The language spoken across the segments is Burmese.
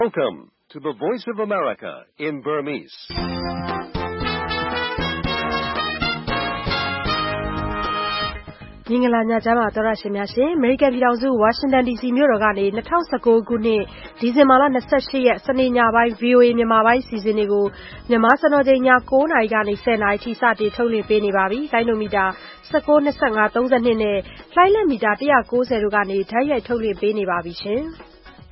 Welcome to the Voice of America in Burmese. ။မင်္ဂလာညချမ်းပါသောရရှင်များရှင် American ပြည်ထောင်စု Washington DC မြို့တော်ကနေ2019ခုနှစ်ဒီဇင်ဘာလ28ရက်စနေညပိုင်း VOA မြန်မာပိုင်းစီစဉ်တွေကိုမြန်မာစံတော်ချိန်ည9:00နာရီကနေ10:00နာရီထိစတင်ထုတ်လွှင့်ပေးနေပါပြီ။လိုင်းနိုမီတာ19 25 32နဲ့လှိုင်းလက်မီတာ190တို့ကနေဓာတ်ရိုက်ထုတ်လွှင့်ပေးနေပါပြီရှင်။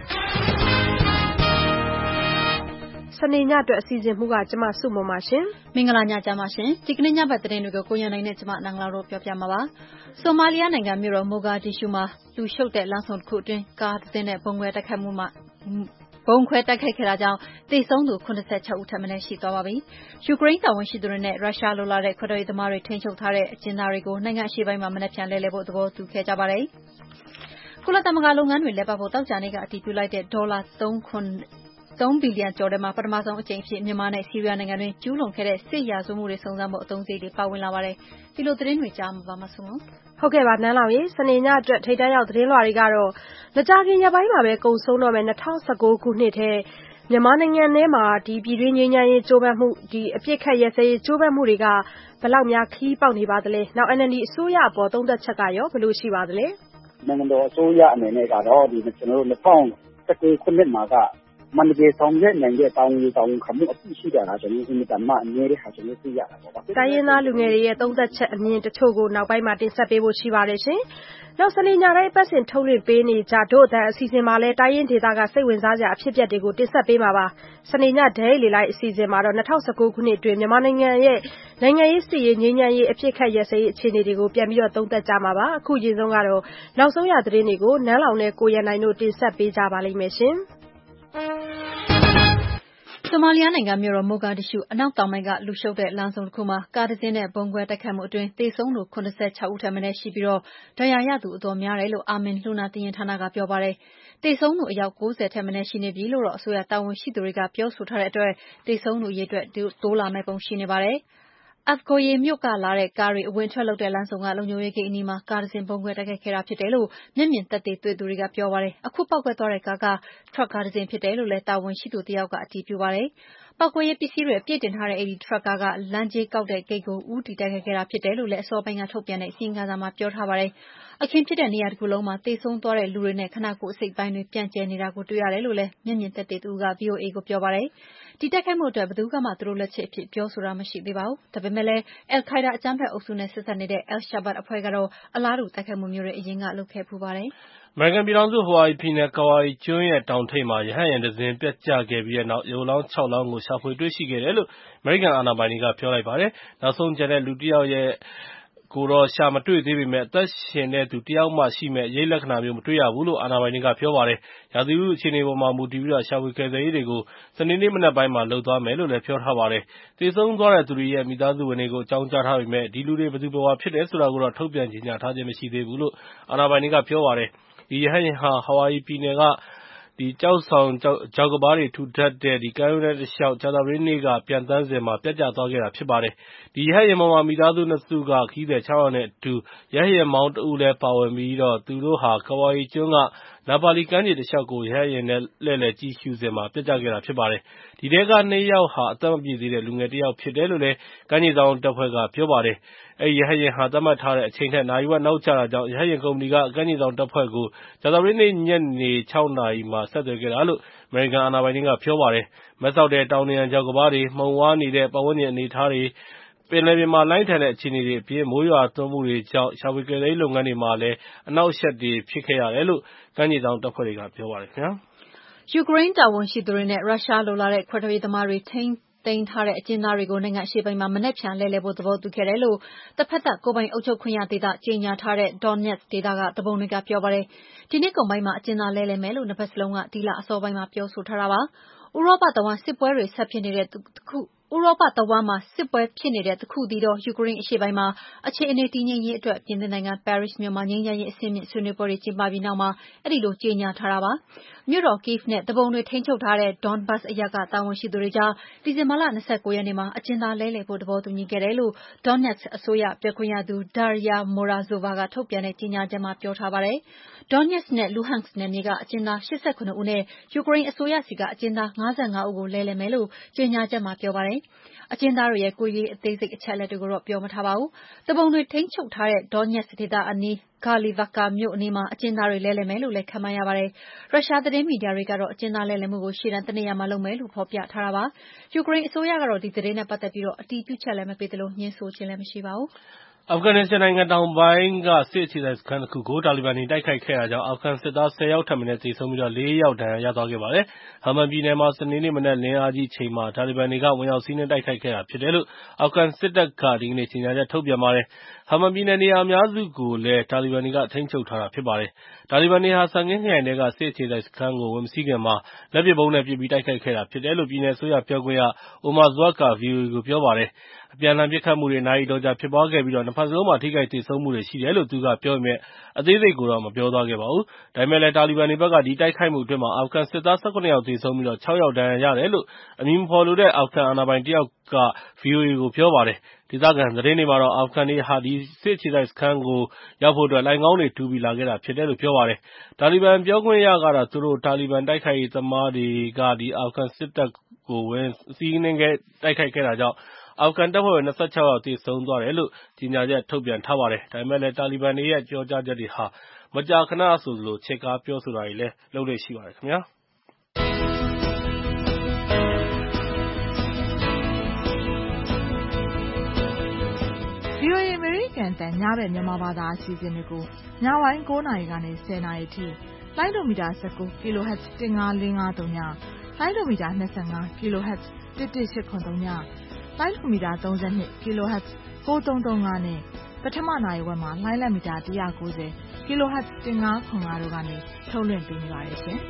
စနေညအတွက်အစီအစဉ်မှုကကျမစုမပါရှင်မင်္ဂလာညချမ်းပါရှင်ဒီကနေ့ညဘက်သတင်းတွေကိုကိုရန်နိုင်နဲ့ကျမနန်လာတို့ပြောပြမှာပါဆိုမာလီယာနိုင်ငံမြို့တော်မိုဂါဒစ်ရှူမှာလူရှုပ်တဲ့လမ်းဆုံတစ်ခုအတွင်းကားတစ်စင်းနဲ့ဘုံခွဲတိုက်ခိုက်ခဲ့တာကြောင့်သေဆုံးသူ86ဦးထပ်မံရှိသွားပါပြီယူကရိန်းတာဝန်ရှိသူတွေနဲ့ရုရှားလိုလာတဲ့ခွဲထွက်ရေးသမားတွေထိန်းချုပ်ထားတဲ့အကျဉ်းသားတွေကိုနိုင်ငံအရှေ့ပိုင်းမှာမနက်ဖြန်လဲလှယ်ဖို့သဘောတူခဲ့ကြပါတယ်ကုလသမဂ္ဂလုပ်ငန်းတွေလဲပတ်ဖို့တောက်ကြနေကအတည်ပြုလိုက်တဲ့ဒေါ်လာ3 ဘီလီယံကျော်ထဲမှာပထမဆုံးအကြိမ်အဖြစ်မြန်မာနဲ့ဆီးရီးယားနိုင်ငံတွင်ကျူးလွန်ခဲ့တဲ့စစ်ရာဇဝတ်မှုတွေစုံစမ်းဖို့အသုံးစရိတ်တွေပါဝင်လာပါတယ်။ဒီလိုသတင်းတွေကြားမှာပါမဆုလို့ဟုတ်ကဲ့ပါနန်းလောင်ရေစနေညအတွက်ထိတ်တန့်ရောက်သတင်းလွှာတွေကတော့မကြာခင်ရက်ပိုင်းမှာပဲကုံဆုံးတော့မယ်2019ခုနှစ်ထဲမြန်မာနိုင်ငံထဲမှာဒီပြည်တွင်းငြိမ်းချမ်းရေးကြိုးပမ်းမှုဒီအပြစ်ခတ်ရဲစဲရေးကြိုးပမ်းမှုတွေကဘယ်လောက်များခီးပေါက်နေပါသလဲ။နောက် NLD အစိုးရအပေါ်သုံးသက်ချက်ကရောဘယ်လိုရှိပါသလဲ။နိုင်ငံတော်အစိုးရအနေနဲ့ကတော့ဒီကျွန်တော်တို့2019ခုနှစ်မှာကမန္တလေးဆောင်ရဲ့နိုင်ငံတောင်ကြီးတောင်ခမှုအဖြစ်ရှိတာကကျွန်တော်ဒီတမအငြင်းတဲ့ဟာကျွန်တော်သိရတာပေါ့။တိုင်းရင်းသားလူငယ်တွေရဲ့သုံးသက်ချက်အမြင်တချို့ကိုနောက်ပိုင်းမှာတင်ဆက်ပေးဖို့ရှိပါတယ်ရှင်။နောက်စနေညတိုင်းပတ်စဉ်ထုတ်လွှင့်ပေးနေကြတို့အတန်အစီအစဉ်မှာလဲတိုင်းရင်းဒေသကစိတ်ဝင်စားစရာအဖြစ်အပျက်တွေကိုတင်ဆက်ပေးမှာပါ။စနေညဒဲလေလိုက်အစီအစဉ်မှာတော့2019ခုနှစ်အတွင်းမြန်မာနိုင်ငံရဲ့နိုင်ငံရေးစစ်ရေးငြိမ်းချမ်းရေးအဖြစ်ခတ်ရစရေးအခြေအနေတွေကိုပြန်ပြီးတော့သုံးသပ်ကြမှာပါ။အခုရင်ဆုံးကတော့နောက်ဆုံးရသတင်းတွေကိုနန်းလောင်နဲ့ကိုရန်နိုင်တို့တင်ဆက်ပေးကြပါလိမ့်မယ်ရှင်။ဆိုမာလီယာနိုင်ငံမြို့တော်မိုဂါဒစ်ရှူအနောက်တောင်ပိုင်းကလူရှုပ်တဲ့လမ်းဆုံတစ်ခုမှာကားတစ်စင်းနဲ့ဘုံခွဲတိုက်ခိုက်မှုအတွင်းသေဆုံးသူ86ဦးထက်မနည်းရှိပြီးတော့ဒဏ်ရာရသူအတော်များတယ်လို့အာမင်လူနာတင်ရင်ဌာနကပြောပါတယ်။သေဆုံးသူအယောက်90ထက်မနည်းရှိနေပြီလို့အစိုးရတာဝန်ရှိသူတွေကပြောဆိုထားတဲ့အတွက်သေဆုံးသူအရေအတွက်တိုးလာမယ့်ပုံရှိနေပါတယ်။Afgoye မြို့ကလာတဲ့ကားတွေအဝင်ထွက်လုပ်တဲ့လမ်းဆုံကလုံခြုံရေးဂိတ်အနီးမှာကားတစ်စင်းဘုံခွဲတိုက်ခိုက်ခဲ့တာဖြစ်တယ်လို့မျက်မြင်သက်သေတွေ့သူတွေကပြောပါတယ်။အခုပောက်ကွဲသွားတဲ့ကားကထရပ်ကားတစ်စင်းဖြစ်တယ်လို့လည်းတာဝန်ရှိသူတစ်ယောက်ကအတည်ပြုပါတယ်။ပောက်ကွဲရေးပစ္စည်းတွေအပြည့်တင်ထားတဲ့အဲဒီထရပ်ကားကလမ်းကြေးကောက်တဲ့ဂိတ်ကိုဦးတည်တိုက်ခိုက်ခဲ့တာဖြစ်တယ်လို့လည်းအစောပိုင်းကထုတ်ပြန်တဲ့အစီရင်ခံစာမှာပြောထားပါတယ်။အခင်းဖြစ်တဲ့နေရာတစ်ခုလုံးမှာသေဆုံးသွားတဲ့လူတွေနဲ့ခနာကိုယ်အစိတ်ပိုင်းတွေပြန့်ကျဲနေတာကိုတွေ့ရတယ်လို့လည်းမျက်မြင်သက်သေသူက VOA ကိုပြောပါတယ်။ဒီတိုက်ခိုက်မှုအတွက်ဘယ်သူမှသူတို့လက်ချက်အဖြစ်ပြောဆိုတာမရှိသေးပါဘူး။ဒါပေမဲ့လည်းအယ်လ်ခိုက်ဒါအကြမ်းဖက်အုပ်စုနဲ့ဆက်စပ်နေတဲ့ Al-Shabaab အဖွဲ့ကတော့အလားတူတိုက်ခိုက်မှုမျိုးတွေအရင်ကလုပ်ခဲ့ဖူးပါတယ်။အမေရိကန်ပြည်ထောင်စုဟိုဝိုင်ယီပြည်နယ်ကာဝိုင်ကျွန်းရဲ့တောင်ထိပ်မှာရဟတ်ယာဉ်တစ်စင်းပျက်ကျခဲ့ပြီးတဲ့နောက်ရုပ်အလောင်း6လောင်းကိုရှာဖွေတွေ့ရှိခဲ့တယ်လို့အမေရိကန်အာဏာပိုင်တွေကပြောလိုက်ပါတယ်။နောက်ဆုံးကျန်တဲ့လူတစ်ယောက်ကိုတော့ရှာမတွေ့သေးပေမဲ့အသက်ရှင်တဲ့သူတစ်ယောက်မှရှိမဲ့ရိပ်လက္ခဏာမျိုးမတွေ့ရဘူးလို့အာဏာပိုင်တွေကပြောပါတယ်။ရာသီဥတုအခြေအနေပေါ်မှာမူတည်ပြီးရှာဖွေကယ်ဆယ်ရေးတွေကိုစနေနေ့မနက်ပိုင်းမှာလုပ်သွားမယ်လို့လည်းပြောထားပါတယ်။သေဆုံးသွားတဲ့သူတွေရဲ့မိသားစုဝင်တွေကိုအကြောင်းကြားထားပေမဲ့ဒီလူတွေဘယ်သူဘယ်ဝါဖြစ်တယ်ဆိုတာကိုတော့ထုတ်ပြန်ကြေညာထားခြင်းမရှိသေးဘူးလို့အာဏာပိုင်တွေကပြောပါတယ်။ဒီရဟတ်ယာဉ်ဟာဟာဝိုင်ယီပြည်နယ်ကကျောက်ဆောင်ချောက်ကမ်းပါးတွေထူထပ်တဲ့ကမ်းရိုးတန်းတလျှောက်ကြာသပတေးနေ့ကပျံသန်းစဉ်မှာပျက်ကျသွားခဲ့တာဖြစ်ပါတယ်။ဒီရဟတ်ယာဉ်ပေါ်မှာမိသားစုနှစ်စုကခရီးသည်6ယောက်နဲ့အတူရဟတ်ယာဉ်မောင်းတစ်ဦးလည်းပါဝင်ပြီးသူတို့ဟာကာဝိုင်ယီကျွန်းကနာပါလီကမ်းခြေတလျှောက်ကိုရဟတ်ယာဉ်နဲ့လှည့်လည်ကြည့်ရှုစဉ်မှာပျက်ကျခဲ့တာဖြစ်ပါတယ်။ဒီထဲက2ယောက်ဟာအသက်မပြည့်သေးတဲ့လူငယ်တစ်ယောက်ဖြစ်တယ်လို့လည်းကမ်းခြေစောင့်တပ်ဖွဲ့ကပြောပါတယ်။အဲဒီရဟတ်ယာဉ်ဟာသတ်မှတ်ထားတဲ့အချိန်ထက်နာရီဝက်နောက်ကျတာကြောင့်ရဟတ်ယာဉ်ကုမ္ပဏီကကမ်းခြေစောင့်တပ်ဖွဲ့ကိုကြာသပတေးနေ့ညနေ6နာရီမှာဆက်သွယ်ခဲ့တာလို့အမေရိကန်အာဏာပိုင်တွေကပြောပါတယ်။မတ်စောက်တဲ့တောင်နံရံချောက်ကမ်းပါးတွေမှုန်ဝါးနေတဲ့ပတ်ဝန်းကျင်အနေအထားတွေပင်လယ်ပြင်မှာလှိုင်းထန်တဲ့အခြေအနေတွေအပြင်မိုးရွာသွန်းမှုတွေကြောင့်ရှာဖွေကယ်ဆယ်ရေးလုပ်ငန်းတွေမှာလည်းအနှောက်အယှက်တွေဖြစ်ခဲ့ရတယ်လို့ကမ်းခြေစောင့်တပ်ဖွဲ့တွေကပြောပါတယ်ခင်ဗျာ။ယူကရိန်းတာဝန်ရှိသူတွေနဲ့ရုရှားလိုလာတဲ့ခွဲထွက်ရေးသမားတွေထိန်းသိမ်းထားတဲ့အကျဉ်းသားတွေကိုနိုင်ငံအရှေ့ပိုင်းမှာမနက်ဖြန်လဲလှယ်ဖို့သဘောတူခဲ့တယ်လို့တစ်ဖက်သက်ကိုယ်ပိုင်အုပ်ချုပ်ခွင့်ရဒေသကြေညာထားတဲ့ Donetsk ဒေသကသူပုန်တွေကပြောပါတယ်။ဒီနှစ်ကုန်ပိုင်းမှာအကျဉ်းသားလဲလှယ်မယ်လို့နှစ်ဖက်စလုံးကဒီလအစောပိုင်းမှာပြောဆိုထားတာပါ။ဥရောပတဝန်းစစ်ပွဲတွေဆက်ဖြစ်နေတဲ့ရောပတဝမ်းမှာစစ်ပွဲဖြစ်နေတဲ့တခုတည်းသောယူကရိန်းအရှေ့ပိုင်းမှာအခြေအနေတည်ငြိမ်ရေးအတွက်ပြင်သစ်နိုင်ငံပဲရစ်မြို့မှာငြိမ်းချမ်းရေးအဆင့်မြင့်ဆွေးနွေးပွဲတွေကျင်းပပြီးနောက်မှာအဲဒီလိုကြေညာထားတာပါ။မြို့တော် Kyiv နဲ့သူပုန်တွေထိန်းချုပ်ထားတဲ့ Donbas အရပ်ကတာဝန်ရှိသူတွေကြားဒီဇင်ဘာလ29 ရက်နေ့မှာအကျဉ်းသားလဲလှယ်ဖို့သဘောတူညီခဲ့တယ်လို့ Donetsk အစိုးရပြောခွင့်ရသူ Daria Morozova ကထုတ်ပြန်တဲ့ကြေညာချက်မှာပြောထားပါတယ်။ Donetsk နဲ့ Luhansk နယ်မြေကအကျဉ်းသား89ဦးနဲ့ယူကရိန်းအစိုးရဆီကအကျဉ်းသား55ဦးကိုလဲလှယ်မယ်လို့ကြေညာချက်မှာပြောပါတယ်။အကျဉ်းသားတွေရဲ့ကိုယ်ရေးအသေးစိတ်အချက်အလက်တွေကိုတော့ပြောမထားပါဘူး။သူပုန်တွေထိန်းချုပ်ထားတဲ့ Donetsk ဒေသအနီး Galivivka မြို့အနီးမှာအကျဉ်းသားတွေလဲလှယ်မယ်လို့လည်းခန့်မှန်းရပါတယ်။ရုရှားသတင်းမီဒီယာတွေကတော့အကျဉ်းသားလဲလှယ်မှုကိုရှေ့တန်းတနေရာမှာလုပ်မယ်လို့ဖော်ပြထားတာပါ။ယူကရိန်းအစိုးရကတော့ဒီသတင်းနဲ့ပတ်သက်ပြီးအတည်ပြုချက်လည်းမပေးသလိုငြင်းဆိုခြင်းလည်းမရှိပါဘူး။အာဖဂန်နစ္စတန်နိုင်ငံတောင်ပိုင်းကစစ်အခြေစိုက်စခန်းတစ်ခုကိုတာလီဘန်တွေတိုက်ခိုက်ခဲ့တာကြောင့်အာဖဂန်စစ်သား10ယောက်ထက်မနည်းသေဆုံးပြီး4ယောက်ဒဏ်ရာရသွားခဲ့ပါတယ်။ ဟယ်မန်ပြည်နယ်မှာစနေနေ့မနက်လင်းအားကြီးချိန်မှာတာလီဘန်တွေကဝင်ရောက်စီးနင်းတိုက်ခိုက်ခဲ့တာဖြစ်တယ်လို့အာဖဂန်စစ်တပ်ကဒီကနေ့ကြေညာချက်ထုတ်ပြန်ပါတယ်။ဟယ်မန်ပြည်နယ်နေရာအများစုကိုလည်းတာလီဘန်တွေကထိန်းချုပ်ထားတာဖြစ်ပါတယ်။တာလီဘန်တွေဟာဆန်ဂင်းခရိုင်ထဲကစစ်အခြေစိုက်စခန်းကိုဝင်မစီးခင်မှာလက်ပစ်ဗုံးနဲ့ပစ်ပြီးတိုက်ခိုက်ခဲ့တာဖြစ်တယ်လို့ပြည်နယ်အစိုးရပြောခွင့်ရ Omar Zwak က VOA ကိုပြောပါတယ်။အပြန်အလှန်ပစ်ခတ်မှုတွေနာရီအတော်ကြာဖြစ်ပွားခဲ့ပြီးနှစ်ဖက်စလုံးမှာထိခိုက်သေဆုံးမှုတွေရှိတယ်လို့သူကပြောပေမဲ့အသေးစိတ်ကိုတော့မပြောသွားခဲ့ပါဘူး။ဒါပေမဲ့လည်းတာလီဘန်တွေဘက်ကဒီတိုက်ခိုက်မှုအတွင်းအာဖဂန်စစ်သား17ယောက်သေဆုံးပြီး6ယောက်ဒဏ်ရာရတယ်လို့အမည်မဖော်လိုတဲ့အာဖဂန်အာဏာပိုင်တစ်ယောက်က VOA ကိုပြောပါတယ်။ဒေသခံသတင်းတွေမှာတော့အာဖဂန်တွေဟာဒီစစ်အခြေစိုက်စခန်းကိုရောက်ဖို့အတွက်လိုင်ခေါင်းတွေတူးပြီးလာခဲ့တာဖြစ်တယ်လို့ပြောပါတယ်။တာလီဘန်ပြောခွင့်ရကတော့သူတို့တာလီဘန်တိုက်ခိုက်ရေးသမားတွေကအာဖဂန်စစ်တပ်ကိုဝင်စီးနင်းတိုက်ခိုက်ခဲ့တာကြောင့်အာဖဂန်တပ်ဖွဲ့ဝင်26ယောက်သေဆုံးသွားတယ်လို့ကြေညာချက်ထုတ်ပြန်ထားပါတယ်။ဒါပေမဲ့လည်းတာလီဘန်တွေရဲ့ပြောကြားချက်တွေဟာမကြာခဏဆိုသလိုချဲ့ကားပြောဆိုတာတွေလည်းလုပ်လေ့ရှိပါတယ်ခင်ဗျာ။ VOA အမေရိကန်တန်ညဘက်မြန်မာဘာသာအစီအစဉ်တွေကိုညပိုင်း9နာရီကနေ10နာရီထိလိုင်းဒိုမီတာ19 kHz 15453ညလိုင်းဒိုမီတာ25 kHz 11883ညလိုင်းဒိုမီတာ32 kHz 9335နဲ့ပထမနာရီဝက်မှာလိုင်းလက်မီတာ190 kHz 1505တို့ကနေထုတ်လွှင့်ပေးနေပါတယ်ရှင်။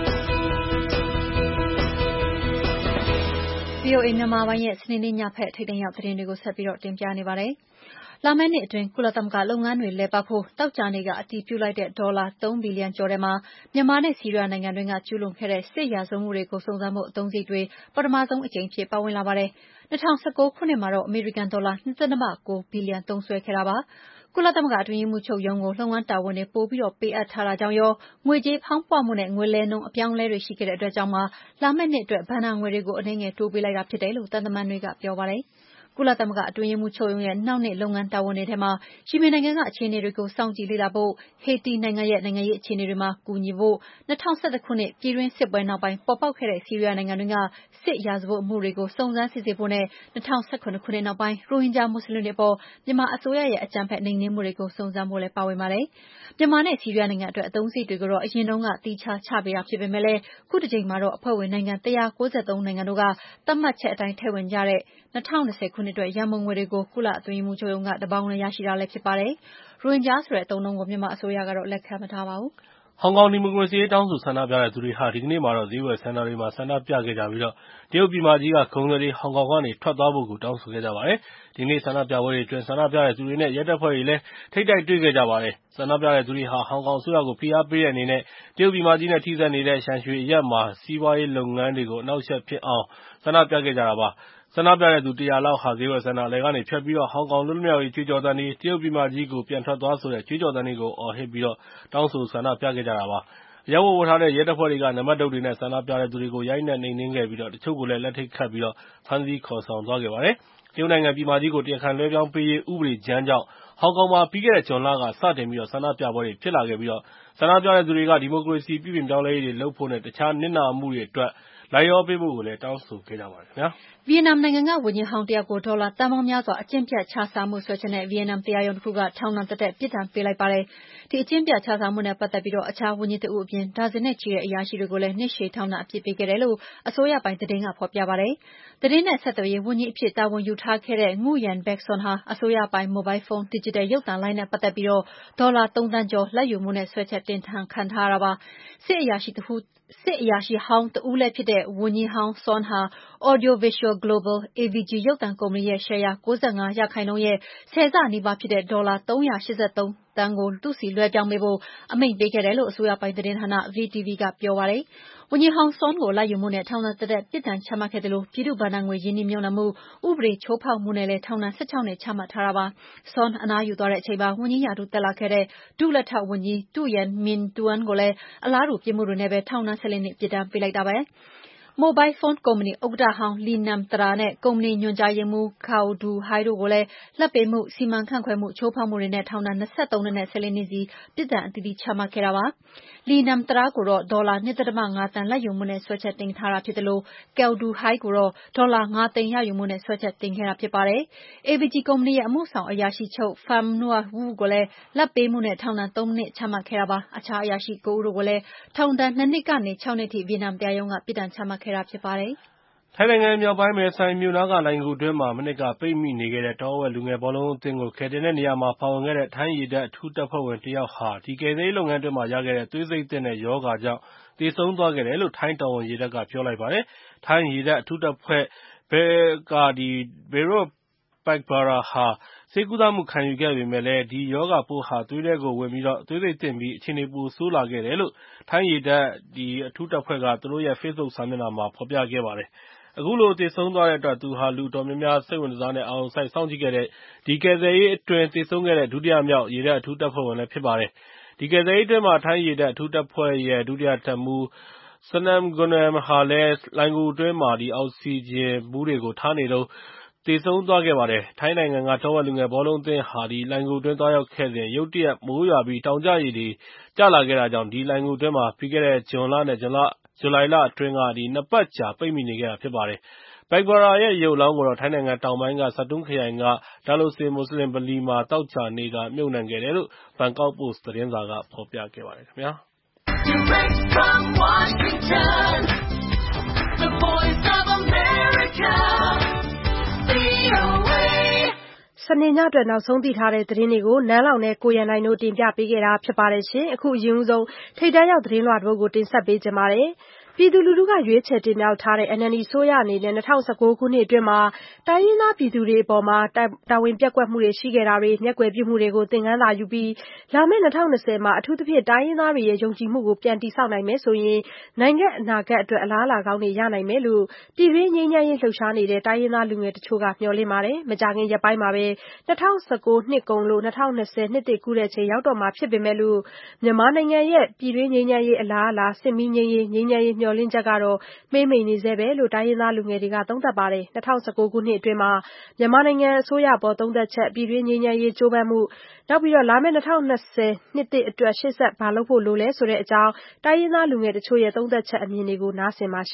VOA မြန်မာပိုင်းရဲ့စနေနေ့ညဖက်ထိပ်တန်းရောက်သတင်းတွေကိုဆက်ပြီးတင်ပြနေပါတယ်။လာမယ့်နှစ်အတွင်းကုလသမဂ္ဂလုပ်ငန်းတွေလည်ပတ်ဖို့သောကြာနေ့ကအတည်ပြုလိုက်တဲ့ဒေါ်လာ3ဘီလီယံကျော်ထဲမှာမြန်မာနဲ့ဆီးရီးယားနိုင်ငံတွင်းကကျူးလွန်ခဲ့တဲ့စစ်ရာဇဝတ်မှုတွေကိုစုံစမ်းဖို့အသုံးစရိတ်တွေပထမဆုံးအကြိမ်အဖြစ်ပါဝင်လာပါတယ်။2019ခုနှစ်မှာတော့အမေရိကန်ဒေါ်လာ 2.9 ဘီလီယံသုံးစွဲခဲ့တာပါ။ကုလသမဂ္ဂအတွင်းရေးမှူးချုပ်ရုံးကိုလုပ်ငန်းတာဝန်တွေပိုပြီးပေးအပ်ထားတာကြောင့်ရောငွေကြေးဖောင်းပွမှုနဲ့ငွေလဲနှုန်းအပြောင်းအလဲတွေရှိခဲ့တဲ့အတွက်ကြောင့်လာမယ့်နှစ်အတွက်ဘဏ္ဍာငွေတွေကိုအနည်းငယ်တိုးပေးလိုက်တာဖြစ်တယ်လို့သံတမန်တွေကပြောပါတယ်။ကုလသမဂ္ဂအတွင်းရေးမှူးချုပ်ရုံးရဲ့နောက်နှစ်လုပ်ငန်းတာဝန်တွေထဲမှာယီမင်နိုင်ငံကအခြေအနေတွေကိုစောင့်ကြည့်လေ့လာဖို့၊ဟေတီနိုင်ငံရဲ့နိုင်ငံရေးအခြေအနေတွေမှာကူညီဖို့၊2011ခုနှစ်ပြည်တွင်းစစ်ပွဲနောက်ပိုင်းပေါ်ပေါက်ခဲ့တဲ့ဆီးရီးယားနိုင်ငံတွင်းကစစ်ရာဇဝတ်မှုတွေကိုစုံစမ်းစစ်ဆေးဖို့နဲ့2017ခုနှစ်နောက်ပိုင်းရိုဟင်ဂျာမွတ်ဆလင်တွေအပေါ်မြန်မာအစိုးရရဲ့အကြမ်းဖက်နှိမ်နင်းမှုတွေကိုစုံစမ်းဖို့လည်းပါဝင်ပါတယ်။မြန်မာနဲ့ဆီးရီးယားနိုင်ငံအတွက်အသုံးစရိတ်တွေကိုတော့အရင်တုန်းကသီးခြားချပေးတာဖြစ်ပေမဲ့လည်းခုတစ်ကြိမ်မှာတော့အဖွဲ့ဝင်နိုင်ငံ193နိုင်ငံတို့ကသတ်မှတ်ချက်အတိုင်းထည့်ဝင်ကြတဲ့2020ခုနှစ်အတွက်ရန်ပုံငွေတွေကိုကုလအတွင်းရေးမှူးချုပ်ရုံးကတပေါင်းတည်းရရှိတာလည်းဖြစ်ပါတယ်။ရိုဟင်ဂျာဆိုတဲ့အသုံးအနှုန်းကိုမြန်မာအစိုးရကတော့လက်ခံမထားပါဘူး။ဟောင်ကောင်ဒီမိုကရေစီရေးတောင်းဆိုဆန္ဒပြတဲ့သူတွေဟာဒီကနေ့မှာတော့ဈေးဝယ်စင်တာတွေမှာဆန္ဒပြခဲ့ကြပြီးတရုတ်ပြည်မကြီးကကုန်သည်တွေဟောင်ကောင်ကနေထွက်သွားဖို့ကိုတောင်းဆိုခဲ့ကြပါတယ်။ဒီနေ့ဆန္ဒပြပွဲတွေအတွင်းဆန္ဒပြတဲ့သူတွေနဲ့ရဲတပ်ဖွဲ့တွေလည်းထိပ်တိုက်တွေ့ခဲ့ကြပါတယ်။ဆန္ဒပြတဲ့သူတွေဟာဟောင်ကောင်အစိုးရကိုဖိအားပေးတဲ့အနေနဲ့တရုတ်ပြည်မကြီးနဲ့ထိစပ်နေတဲ့ရှန်ရွှေအရပ်မှာစီးပွားရေးလုပ်ငန်းတွေကိုအနှောက်အယှက်ဖြစ်အောင်ဆန္ဒပြခဲ့ကြတာပါ။ဆန္ဒပြတဲ့သူ100လောက်ဟာဈေးဝယ်စင်တာအလယ်ကနေဖြတ်ပြီးဟောင်ကောင်လွတ်မြောက်ရေးကြွေးကြော်သံတွေတရုတ်ပြည်မကြီးကိုပြန်ထွက်သွားဆိုတဲ့ကြွေးကြော်သံတွေကိုအော်ဟစ်ပြီးတောင်းဆိုဆန္ဒပြခဲ့ကြတာပါ။အရပ်ဝတ်ဝတ်ထားတဲ့ရဲတပ်ဖွဲ့တွေကနံပါတ်တုတ်တွေနဲ့ဆန္ဒပြတဲ့သူတွေကိုရိုက်နှက်နှိမ်နင်းခဲ့ပြီးတချို့ကိုလည်းလက်ထိပ်ခတ်ပြီးဖမ်းဆီးခေါ်ဆောင်သွားခဲ့ပါတယ်။တရုတ်နိုင်ငံပြည်မကြီးကိုတရားခံလွှဲပြောင်းပေးရေးဥပဒေကြမ်းကြောင့်ဟောင်ကောင်မှာပြီးခဲ့တဲ့ဇွန်လကစတင်ပြီးဆန္ဒပြပွဲတွေဖြစ်လာခဲ့ပြီးဆန္ဒပြတဲ့သူတွေကဒီမိုကရေစီပြုပြင်ပြောင်းလဲရေးတွေလုပ်ဖို့နဲ့တခြားနစ်နာမှုတွေအတွက်လိုက်လျောပေးဖို့ကိုလည်းတောင်းဆိုခဲ့ကြပါတယ်ခင်ဗျာ။ဗီယက်နမ်နိုင်ငံကဝန်ကြီးဟောင်းတယောက်ကိုဒေါ်လာသန်းပေါင်းများစွာအကျင့်ပျက်ခြစားမှုစွဲချက်နဲ့ဗီယက်နမ်တရားရုံးတစ်ခုကထောင်ဒဏ်တစ်သက်ပြစ်ဒဏ်ပေးလိုက်ပါတယ်။ဒီအကျင့်ပျက်ခြစားမှုနဲ့ပတ်သက်ပြီးအခြားဝန်ကြီးတစ်ဦးအပြင်ဒါဇင်နဲ့ချီတဲ့အရာရှိတွေကိုလည်းနှစ်ရှည်ထောင်ဒဏ်အပြစ်ပေးခဲ့တယ်လို့အစိုးရပိုင်သတင်းကဖော်ပြပါတယ်။သတင်းနဲ့ဆက်သွယ်ရေးဝန်ကြီးအဖြစ်တာဝန်ယူထားခဲ့တဲ့ Nguyen Bac Xuan ဟာအစိုးရပိုင်မိုဘိုင်းဖုန်းဒီဂျစ်တယ်ရုပ်သံလိုင်းနဲ့ပတ်သက်ပြီးဒေါ်လာ3သန်းကျော်လာဘ်ယူမှုနဲ့စွဲချက်တင်ခံထားရတာပါ။စစ်အရာရှိစစ်အရာရှိဟောင်းတဦးလည်းဖြစ်တဲ့ဝန်ကြီးဟောင်း Son ဟာ Audio Visual Global (AVG) ရုပ်သံကုမ္ပဏီရဲ့ရှယ်ယာ 95% ရဲ့10 ဆနီးပါးဖြစ်တဲ့ဒေါ်လာ383 သန်းကိုသူ့ဆီလွှဲပြောင်းပေးဖို့အမိန့်ပေးခဲ့တယ်လို့အစိုးရပိုင်သတင်းဌာန VTV ကပြောပါတယ်။ဝန်ကြီးဟောင်း Son ကိုလာဘ်ယူမှုနဲ့ထောင်ဒဏ်1 သက်ပြစ်ဒဏ်ချမှတ်ခဲ့သလိုပြည်သူ့ဘဏ္ဍာငွေရင်းနှီးမြှုပ်နှံမှုဥပဒေချိုးဖောက်မှုနဲ့လည်းထောင်ဒဏ်16 နှစ်ချမှတ်ထားတာပါ။ Son အနားယူသွားတဲ့အချိန်မှာဝန်ကြီးရာထူးတက်လာခဲ့တဲ့ဒုလက်ထောက်ဝန်ကြီး Tu Nguyen Minh Tuan ကိုလည်းအလားတူပြစ်မှုတွေနဲ့ပဲထောင်ဒဏ်14 နှစ်ပြစ်ဒဏ်ပေးလိုက်တာပါ။ မိုဘိုင်းဖုန်းကုမ္ပဏီဥက္ကဋ္ဌဟောင်း Lee Nam Tra နဲ့ကုမ္ပဏီညွှန်ကြားရေးမှူး Kao Dui Hai တို့ကိုလည်းလာဘ်ပေးမှု၊စီမံခန့်ခွဲမှုချိုးဖောက်မှုတွေနဲ့ထောင်ဒဏ်23 နှစ်နဲ့14 နှစ်စီပြစ်ဒဏ်အသီးသီးချမှတ်ခဲ့တာပါ။ Lee Nam Tra ကိုတော့ဒေါ်လာ ၂.၅ သန်းလာဘ်ယူမှုနဲ့စွဲချက်တင်ထားတာဖြစ်သလို Kao Dui Hai ကိုတော့ဒေါ်လာ 5 သိန်းရယူမှုနဲ့စွဲချက်တင်ခဲ့တာဖြစ်ပါတယ်။ AVG ကုမ္ပဏီရဲ့အမှုဆောင်အရာရှိချုပ် Pham Ngoc Vo ကိုလည်းလာဘ်ပေးမှုနဲ့ထောင်ဒဏ်3 နှစ်ချမှတ်ခဲ့တာပါ။အခြားအရာရှိ9 ဦးတို့ကိုလည်းထောင်ဒဏ်2 နှစ်ကနေ6 နှစ်ထိဗီယက်နမ်တရားရုံးကပြစ်ဒဏ်ချမှတ်ခဲ့တာဖြစ်ပါတယ်။ထိုင်းနိုင်ငံမြောက်ပိုင်းမယ်ဆိုင်မြို့နားကလိုဏ်ဂူအတွင်းမှာမနှစ်ကပိတ်မိနေခဲ့တဲ့တောဝက်လူငယ်ဘောလုံးအသင်းကိုကယ်တင်တဲ့နေရာမှာပါဝင်ခဲ့တဲ့ထိုင်းရေတပ်အထူးတပ်ဖွဲ့ဝင်တယောက်ဟာဒီကယ်ဆယ်ရေးလုပ်ငန်းအတွင်းမှာရခဲ့တဲ့သွေးစိတ်သင့်တဲ့ရောဂါကြောင့်သေဆုံးသွားခဲ့တယ်လို့ထိုင်းတော်ဝင်ရေတပ်ကပြောလိုက်ပါတယ်။ ထိုင်းရေတပ်အထူးတပ်ဖွဲ့ Berok Paikbara ဟာဆေးကုသမှုခံယူခဲ့ပေမယ့်လည်းဒီရောဂါပိုးဟာသွေးထဲကိုဝင်ပြီးသွေးစိတ်သင့်ပြီးအခြေအနေပိုဆိုးလာခဲ့တယ်လို့ထိုင်းရေတပ်အထူးတပ်ဖွဲ့ကသူတို့ရဲ့ Facebook စာမျက်နှာမှာဖော်ပြခဲ့ပါတယ်။ အခုလိုသေဆုံးသွားတဲ့အတွက်သူဟာလူအတော်များများစိတ်ဝင်တစားနဲ့အာရုံစိုက်စောင့်ကြည့်ခဲ့တဲ့ဒီကယ်ဆယ်ရေးအတွင်းသေဆုံးခဲ့တဲ့ဒုတိယမြောက်ရေတပ်အထူးတပ်ဖွဲ့ဝင်လည်းဖြစ်ပါတယ်။ ဒီကယ်ဆယ်ရေးအတွင်းမှာထိုင်းရေတပ်အထူးတပ်ဖွဲ့ရဲ့ဒုတိယတပ်မှူး Sanan Gunan ဟာလည်းလှိုဏ်ဂူအတွင်းမှာအောက်ဆီဂျင်ဗူးတွေထားနေတုန်းသေဆုံးသွားခဲ့ပါတယ်။ ထိုင်းနိုင်ငံကတောဝက်လူငယ်ဘောလုံးအသင်းဟာလှိုဏ်ဂူအတွင်းသွားရောက်ခဲ့စဉ်ရုတ်တရက်မိုးရွာပြီးတောင်ကျရေတွေကျလာခဲ့တာကြောင့်ဒီလှိုဏ်ဂူအတွင်းမှာပြီးခဲ့တဲ့ဇွန်လနဲ့ ဇူလိုင်လအတွင်းက2 ပတ်ကြာပိတ်မိနေခဲ့တာဖြစ်ပါတယ်။ Paikbara ရဲ့ရုပ်အလောင်းကိုတော့ထိုင်းနိုင်ငံတောင်ပိုင်းက Satun ခရိုင်က Dalhousie မွတ်စလင်ဗလီမှာသောကြာနေ့ကမြှုပ်နှံခဲ့တယ်လို့ Bangkok Post သတင်းစာကဖော်ပြခဲ့ပါတယ်။စနေညအတွက်နောက်ဆုံးသိထားတဲ့သတင်းတွေကိုနန်းလောင်နဲ့ကိုရန်နိုင်တို့တင်ပြပေးခဲ့တာဖြစ်ပါတယ်။ အခုအရင်ဆုံးထိပ်တန်းရောက်သတင်းလွှာတပုဒ်ကိုတင်ဆက်ပေးချင်ပါတယ်။ ပြည်သူလူထုကရွေးချယ်တင်မြှောက်ထားတဲ့ NLD အစိုးရအနေနဲ့2019ခုနှစ်အတွင်းတိုင်းရင်းသားပြည်သူတွေအပေါ်တာဝန်ပျက်ကွက်မှုတွေရှိခဲ့တာတွေမျက်ကွယ်ပြုမှုတွေကိုသင်ခန်းစာယူပြီးလာမယ့်2020မှာအထူးသဖြင့်တိုင်းရင်းသားတွေရဲ့ယုံကြည်မှုကိုပြန်တည်ဆောက်နိုင်မယ်ဆိုရင်နိုင်ငံအနာဂတ်အတွက်အလားအလာကောင်းတွေရနိုင်မယ်လို့ပြည်တွင်းငြိမ်းချမ်းရေးလှုပ်ရှားနေတဲ့တိုင်းရင်းသားလူငယ်တချို့ကမျှော်လင့်ပါတယ်။မကြာခင်ရက်ပိုင်းမှာပဲ2019နှစ်ကုန်လို့2020နှစ်သစ်ကူးချိန်ရောက်တော့မှာဖြစ်ပေမဲ့မြန်မာနိုင်ငံရဲ့ပြည်တွင်းငြိမ်းချမ်းရေးအလားအလာစစ်မီးငြိမ်းရေးငြိမ်းချမ်းရေးမျှော်လင့်ချက်ကတော့မှေးမှိန်နေဆဲပဲလို့တိုင်းရင်းသားလူငယ်တွေကသုံးသပ်ပါတယ်။ 2019ခုနှစ်အတွင်းမြန်မာနိုင်ငံအစိုးရအပေါ်သုံးသပ်ချက်ပြည်တွင်းငြိမ်းချမ်းရေးကြိုးပမ်းမှုလာမယ့်2020နှစ်သစ်အတွက်ရှေ့ဆက်ဘာလုပ်ဖို့လိုလဲဆိုတဲ့အကြောင်းတိုင်းရင်းသားလူငယ်တချို့ရဲ့သုံးသပ်ချက်အမြင်တွေကိုနားဆင်ပါ။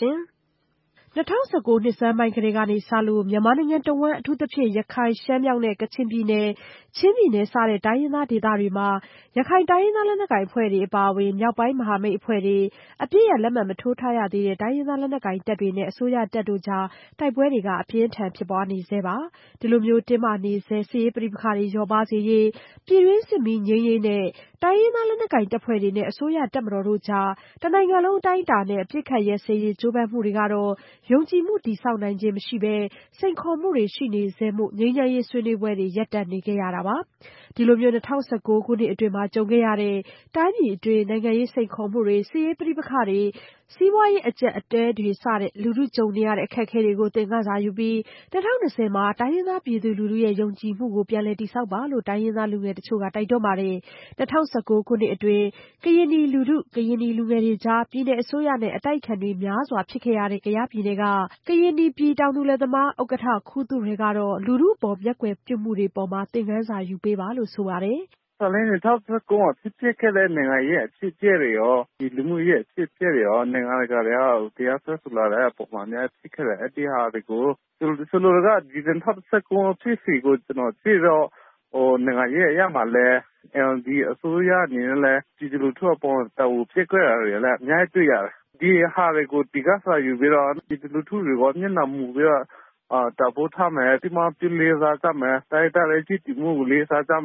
2019နှစ်ဆန်းပိုင်းကတည်းကစလို့မြန်မာနိုင်ငံတဝှမ်းအထူးသဖြင့်ရခိုင်ရှမ်းမြောက်နဲ့ကချင်ပြည်နယ်ချင်းပြည်နယ်စတဲ့တိုင်းရင်းသားဒေသတွေမှာရခိုင်တိုင်းရင်းသားလက်နက်ကိုင်အဖွဲ့တွေအပါအဝင်မြောက်ပိုင်းမဟာမိတ်အဖွဲ့တွေအပစ်ရပ်လက်မှတ်မထိုးထားရသေးတဲ့တိုင်းရင်းသားလက်နက်ကိုင်တပ်တွေနဲ့အစိုးရတပ်တို့ကြားတိုက်ပွဲတွေအပြင်းအထန်ဖြစ်ပွားနေဆဲပါ။ ဒီလိုတင်းမာနေဆဲစစ်ရေးပဋိပက္ခတွေလျော့ပါးစေရေးပြည်တွင်းစစ်မီးငြိမ်းရေးနဲ့တိုင်းရင်းသားလက်နက်ကိုင်တပ်ဖွဲ့တွေနဲ့အစိုးရတပ်မတော်တို့ကြားတနိုင်ငံလုံးအတိုင်းအတာနဲ့အပစ်အခတ်ရပ်စဲရေးကြိုးပမ်းမှုတွေကတော့ယုံကြည်မှုတည်ဆောက်နိုင်ခြင်းမရှိဘဲစိန်ခေါ်မှုတွေရှိနေဆဲမို့ငြိမ်းချမ်းရေးဆွေးနွေးပွဲတွေရပ်တန့်နေခဲ့ရတာပါ။ ဒီလို2019ခုနှစ်အတွင်းကြုံခဲ့ရတဲ့တိုင်းပြည်အတွင်းနိုင်ငံရေးစိန်ခေါ်မှုတွေစစ်ရေးပဋိပက္ခတွေစီးပွားရေးအကျပ်အတည်းတွေစတဲ့လူထုကြုံနေရတဲ့အခက်အခဲတွေကိုသင်ခန်းစာယူပြီး2020မှာတိုင်းရင်းသားပြည်သူလူထုရဲ့ယုံကြည်မှုကိုပြန်လည်တည်ဆောက်ပါလို့တိုင်းရင်းသားလူငယ်တချို့ကတိုက်တွန်းပါတယ်။ 2019ခုနှစ်အတွင်းကရင်နီလူထုကရင်နီလူငယ်တွေကြားပြည်နယ်အစိုးရနဲ့အတိုက်အခံတွေများစွာဖြစ်ခဲ့ရတဲ့ကယားပြည်နယ်ကကရင်နီပြည်တောင်သူလယ်သမားဥက္ကဋ္ဌခူးသုဟေကတော့ လူထုအပေါ်မျက်ကွယ်ပြုမှုတွေအပေါ်သင်ခန်းစာယူပေးပါလို့ဆိုပါတယ်။ 2019မှာဖြစ်ခဲ့တဲ့နိုင်ငံရေးအဖြစ်အပျက်တွေရောလူမှုရေးအဖြစ်အပျက်တွေရောနိုင်ငံတကာတွေကတရားစွဲဆိုလာတဲ့အပေါ်မှာအများကြီးဖြစ်ခဲ့တယ်။အဲဒီဟာတွေကိုဆိုလိုတာကဒီ2019ဖြစ်စဉ်ကိုကျနော်ကြည့်တော့နိုင်ငံရေးအရမှာလည်း NLD အစိုးရအနေနဲ့လည်းပြည်သူလူထုအပေါ်တာဝန်ပျက်ကွက်တာတွေလည်းအများကြီးတွေ့ရတယ်။ဒီဟာတွေကိုသင်ခန်းစာယူပြီးတော့ပြည်သူလူထုတွေကိုမျက်နှာမူပြီးတော့တံပိုးထားမယ်ပြီးမှလေးစားကြမယ်တိုင်းရင်းသားရဲ့ချစ်ကြည်မှုကိုလေးစားကြမယ်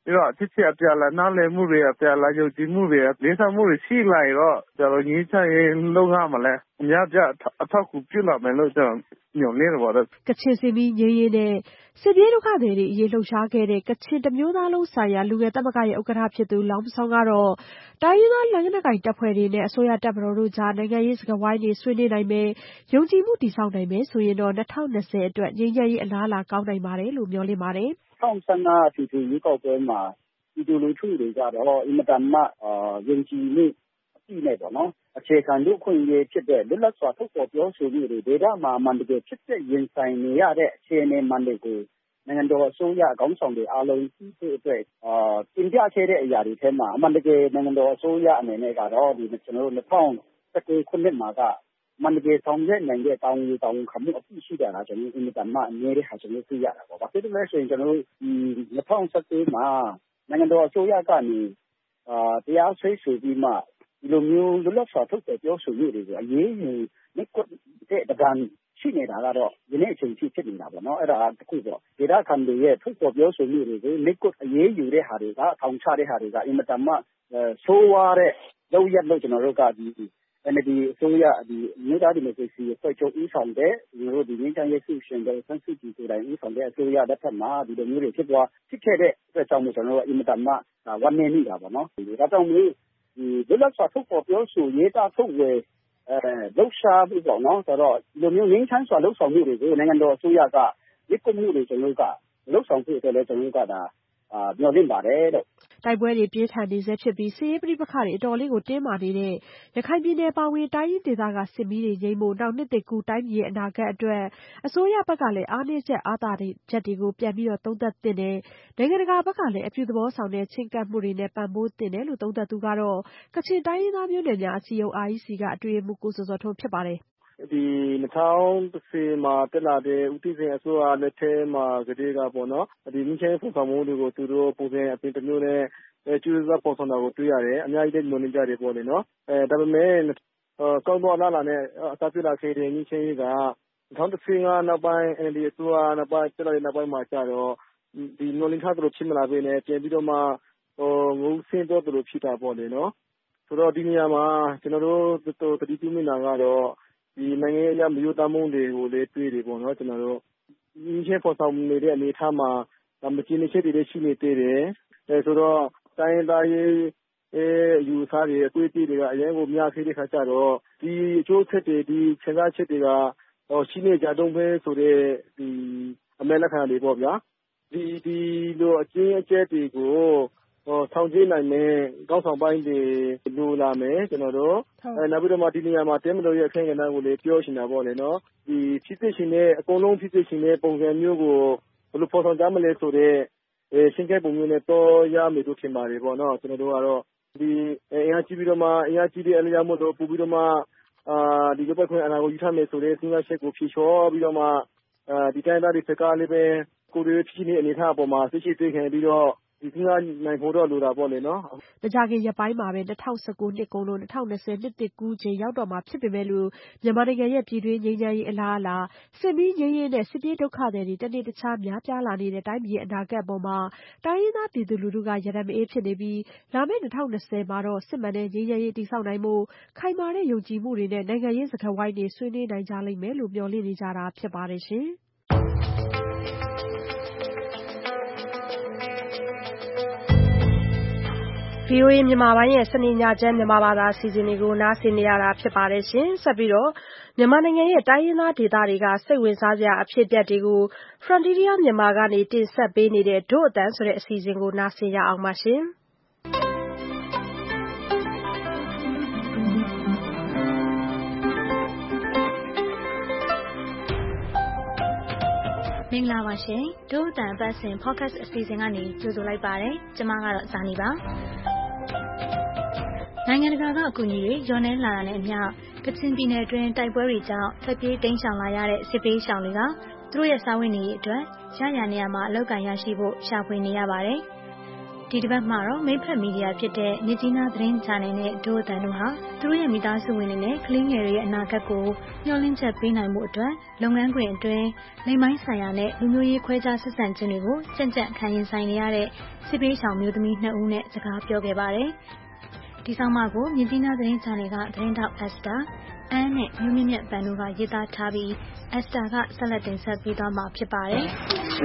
ပြီးတော့ချစ်အပြလာနားလည်မှုတွေအပြလာယုံကြည်မှုတွေလေးစားမှုတွေရှိလာတော့ကျွန်တော်ငြိမ်းချမ်းရေးလုပ်ရမှာလဲအများပြအထောက်အကူပြုလာမယ်လို့ကျွန်တော်ညွှန်လင်းတော့ကချင်စစ်မီးငြိမ်းရေးနဲ့စစ်ပြေးဒုက္ခသည်တွေအရေးလှုပ်ရှားခဲ့တဲ့ကချင်တမျိုးသားလုံးဆိုင်ရာလူငယ်သမဂ္ဂရဲ့ဥက္ကဋ္ဌဖြစ်သူလောင်ဆောင်ကတော့တိုင်းရင်းသားလက်နက်ကိုင်တပ်ဖွဲ့တွေနဲ့အစိုးရတပ်မတော်တို့ကြားနိုင်ငံရေးစကားဝိုင်းတွေဆွေးနွေးနိုင်မယ်ယုံကြည်မှုတည်ဆောက်နိုင်မယ်ဆိုရင်တော့2020အတွက်ငြိမ်းချမ်းရေးအလားအလာကောင်းနိုင်ပါတယ်လို့မျှော်လင့်ပါတယ် 2015ပြည်သူ့ရွေးကောက်ပွဲမှာပြည်သူလူထုတွေကတော့အင်မတန်မှယုံကြည်မှုအပြည့်နဲ့ပေါ့နော်အခြေခံလူ့ခွင့်ရေးဖြစ်တဲ့လွတ်လပ်စွာထုတ်ဖော်ပြောဆိုမှုတွေဒေသမှာအမှန်တကယ်ဖြစ်တဲ့ရင်ဆိုင်နေရတဲ့အခြေအနေမှန်တွေကိုနိုင်ငံတော်အစိုးရခေါင်းဆောင်တွေအားလုံးသိဖို့အတွက်တင်ပြခဲ့တဲ့အရာတွေထဲမှာအမှန်တကယ်နိုင်ငံတော်အစိုးရအနေနဲ့ကတော့ကျွန်တော်တို့2019ခုနှစ်မှာကမန္တလေးဆောင်ရွက်နိုင်တဲ့တောင်းယူတောင်းခံမှုအပြည့်ရှိတာကကျွန်တော်အင်မတန်မှအများကြီးဟာကျွန်တော်သိရတာပေါ့။ဘာဖြစ်လို့လဲဆိုရင်ကျွန်တော်တို့2019မှာနိုင်ငံတော်အစိုးရကနေတရားစွဲဆိုပြီးမှဒီလိုမျိုးလွတ်လပ်စွာထုတ်ဖော်ပြောဆိုမှုတွေကိုအရေးယူနှိပ်ကွပ်တဲ့တံခါးရှိနေတာကတော့ဒီနေ့အချိန်ထိဖြစ်နေတာပေါ့နော်အဲ့ဒါတခုပေါ့ဒေတာခံတွေရဲ့ထုတ်ဖော်ပြောဆိုမှုတွေကိုနှိပ်ကွပ်အရေးယူတဲ့ဟာတွေကထောင်ချတဲ့ဟာတွေကအင်မတန်မှဆိုးဝါးတဲ့လုပ်ရက်လို့ကျွန်တော်တို့ကNLD အစိုးရမြို့သားဒီမိုကရေစီအဖွဲ့ချုပ်ဦးဆောင်တဲ့ဒီငြိမ်းချမ်းရေးဆုရှင်တွေဆန်းစစ်ကြိုတိုင်ဦးဆောင်တဲ့အစိုးရလက်ထက်မှာဒီလိုမျိုးတွေဖြစ်ခဲ့တဲ့အတွက်ကြောင့်ကျွန်တော်တို့အင်မတန်မှဝမ်းနည်းနေတာပေါ့နော်ဒါကြောင့်မို့ဒီလွတ်လပ်စွာထုတ်ဖော်ပြောဆိုရေးတာထုတ်ဝယ်လှုပ်ရှားပြီးပေါ့နော်ဆိုတော့ဒီလိုမျိုးငြိမ်းချမ်းစွာလှုပ်ဆောင်မှုတွေကိုနိုင်ငံတော်အစိုးရကလက်ကိုမှုတွေကျွန်တော်တို့ကလှုပ်ဆောင်ဖို့အတွက်လည်းကျွန်တော်တို့ကမျှော်လင့်ပါတယ်လို့တိုက်ပွဲတွေပြင်းထန်နေဆဲဖြစ်ပြီးစစ်ရေးပဋိပက္ခတွေအတော်လေးကိုတင်းမာနေတဲ့ရခိုင်ပြည်နယ်ပါဝင်တိုင်းရင်းဒေသကစစ်မီးတွေငြိမ်းဖို့နောက်နှစ်သစ်ကူးတိုင်းပြည်ရဲ့အနာဂတ်အတွက်အစိုးရဘက်ကလည်းအားနည်းချက်အားသာချက်တွေကိုပြန်ပြီးသုံးသပ်သင့်တယ်နိုင်ငံတကာဘက်ကလည်းအပြုသဘောဆောင်တဲ့ချဉ်းကပ်မှုတွေနဲ့ပံ့ပိုးသင့်တယ်လို့သုံးသပ်သူကတော့ကချင်တိုင်းရင်းသားမျိုးနွယ်များအစည်းအရုံး REC ကအတွင်းရေးမှူးကိုဇော်ဇော်ထွန်းဖြစ်ပါတယ်ဒီ2010မှာတက်လာတဲ့ဦးသိန်းအစိုးရလက်ထက်မှာကတည်းကပေါ့နော်ဒီငြိမ်းချမ်းရေးပုံစံမျိုးတွေကိုသူတို့ပုံစံအပြင်တစ်မျိုးနဲ့ကျူးစားပုံစံတော်ကိုတွေ့ရတယ်အများကြီးမျှော်လင့်ကြတယ်ပေါ့လေနော်ဒါပေမဲ့ကောင်းသောလာလာနဲ့အသာပြလာခဲ့တဲ့ငြိမ်းချမ်းရေးက2015နောက်ပိုင်းNLD အစိုးရနောက်ပိုင်းတက်လာတဲ့နောက်ပိုင်းမှာကျတော့ဒီမျှော်လင့်ထားသလိုဖြစ်မလာဘဲနဲ့ပြန်ပြီးတော့မှငုံဆင်းတော့သလိုဖြစ်တာပေါ့လေနော်ဆိုတော့ဒီနေရာမှာကျွန်တော်တို့တတိပြုမိနာကတော့ဒီနိုင်ငံရေးအရမရိုးသားမှုတွေကိုလည်းတွေ့တယ်ပေါ့နော်ကျွန်တော်တို့ဒီချက်ပေါ်ဆောင်နေတဲ့အနေအထားမှာမကျင်းနေချက်တွေရှိနေသေးတယ်ဆိုတော့တိုင်းသားရေးယူဆတွေအတွေ့အကြုံတွေကအရင်ကများခဲ့တဲ့ခါကျတော့ဒီအကျိုးဆက်တွေဒီခြေစားချက်တွေကရှိနေကြတော့ပဲဆိုတဲ့ဒီအမဲလက်ခံတွေပေါ့ဗျာဒီလိုအကျဉ်းအကျက်တွေကိုဆောင်ကျဉ်နိုင်မယ်ကောင်းဆောင်ပိုင်းတွေလိုလာမယ်ကျွန်တော်တို့နောက်ပြီးတော့မှဒီနေရာမှာတဲမလို့ရဲ့အခင်းကဏ္ဍကိုလည်းပြောရှင်တာပေါ့လေနော်ဒီဖြစ်ဖြစ်ရှင်တဲ့အကုန်လုံးဖြစ်ဖြစ်ရှင်တဲ့ပုံစံမျိုးကိုဘယ်လိုပေါ်ဆောင်ကြမလဲဆိုတဲ့ရှင်းခဲ့ပုံမျိုးနဲ့တော့ရမယ်လို့ထင်ပါတယ်ပေါ့နော်ကျွန်တော်တို့ကတော့ဒီအင်အားကြီးပြီးတော့မှအင်အားကြီးတဲ့အလျားမို့လို့ပို့ပြီးတော့မှဒီလိုပဲခွင့်အနာကိုယူထားမယ်ဆိုတဲ့စဉ်းစားချက်ကိုဖြေလျှော့ပြီးတော့မှဒီတိုင်းသားတွေစကားလေးပဲကိုယ်တွေဖြစ်နေအနေထားအပေါ်မှာသိရှိသိခံပြီးတော့ဒီကနိုင်ဖို့တော့လိုတာပေါ့လေနော်မကြခင်ရက်ပိုင်းမှာပဲ2019နှစ်ကုန်လို့2020နှစ်သစ်ကူးချိန်ရောက်တော့မှာဖြစ်ပေမဲ့လို့မြန်မာနိုင်ငံရဲ့ပြည်တွင်းငြိမ်းချမ်းရေးအလားအလာစစ်မီးငြိမ်းရေးနဲ့စစ်ပြေးဒုက္ခသည်တွေတနေ့တခြားများပြားလာနေတဲ့တိုင်းပြည်ရဲ့အနာဂတ်အပေါ်မှာတိုင်းရင်းသားပြည်သူလူထုကရတမအေးဖြစ်နေပြီးလာမယ့်2020မှာတော့စစ်မှန်တဲ့ငြိမ်းချမ်းရေးတည်ဆောက်နိုင်မှုခိုင်မာတဲ့ယုံကြည်မှုတွေနဲ့နိုင်ငံရေးစကားဝိုင်းတွေဆွေးနွေးနိုင်ကြလိမ့်မယ်လို့မျှော်လင့်နေကြတာဖြစ်ပါတယ်ရှင်VOA မြန်မာပိုင်းရဲ့စနေညချမ်းမြန်မာဘာသာအစီအစဉ်တွေကိုနားဆင်နေရတာဖြစ်ပါတယ်ရှင်။ဆက်ပြီးတော့မြန်မာနိုင်ငံရဲ့တိုင်းရင်းသားဒေသတွေကစိတ်ဝင်စားစရာအဖြစ်အပျက်တွေကို Frontier မြန်မာကနေတင်ဆက်ပေးနေတဲ့ဒို့အတန်းဆိုတဲ့အစီအစဉ်ကိုနားဆင်ရအောင်ပါရှင်။မင်္ဂလာပါရှင်ဒို့အတန်းအပတ်စဉ် podcast အစီအစဉ်ကနေကြိုဆိုလိုက်ပါတယ်ကျွန်မကတော့ဇာနီပါနိုင်ငံတကာကအကူအညီတွေရောင်းနေလာတာနဲ့အမျှကချင်ပြည်နယ်အတွင်းတိုက်ပွဲတွေကြောင့်ထွက်ပြေးတိမ်းရှောင်လာရတဲ့စစ်ပေးရှောင်တွေကသူတို့ရဲ့စားဝတ်နေရေးအတွက်ရရနေရာမှာအလုပ်ကံရရှိဖို့ရှာဖွေနေရပါတယ်ဒီတစ်ပတ်မှာတော့မိတ်ဖက်မီဒီယာဖြစ်တဲ့မြစ်ကြီးနားသတင်းချန်နယ်နဲ့ဒိုအတန်တို့ဟာသူတို့ရဲ့မိသားစုဝင်တွေနဲ့ကလေးငယ်တွေရဲ့အနာဂတ်ကိုမျှော်လင့်ချက်ပေးနိုင်မှုအတွက်လုပ်ငန်းခွင်အတွင်းလိမ်မိုင်းဆိုင်ရာနဲ့လူမျိုးရေးခွဲခြားဆက်ဆံခြင်းတွေကိုကြံ့ကြံ့ခံရင်ဆိုင်နေရတဲ့စစ်ပေးဆောင်မျိုးသမီး2ဦးနဲ့စကားပြောခဲ့ပါတယ်။ဒီဆောင်မကိုမြစ်ကြီးနားသတင်းချန်နယ်ကသတင်းထောက်အက်စတာအန်းနဲ့မျိုးမြင့်ပန်တို့ကရေးသားထားပြီးအက်စတာကဆက်လက်တင်ဆက်ပေးသွားမှာဖြစ်ပါတယ်။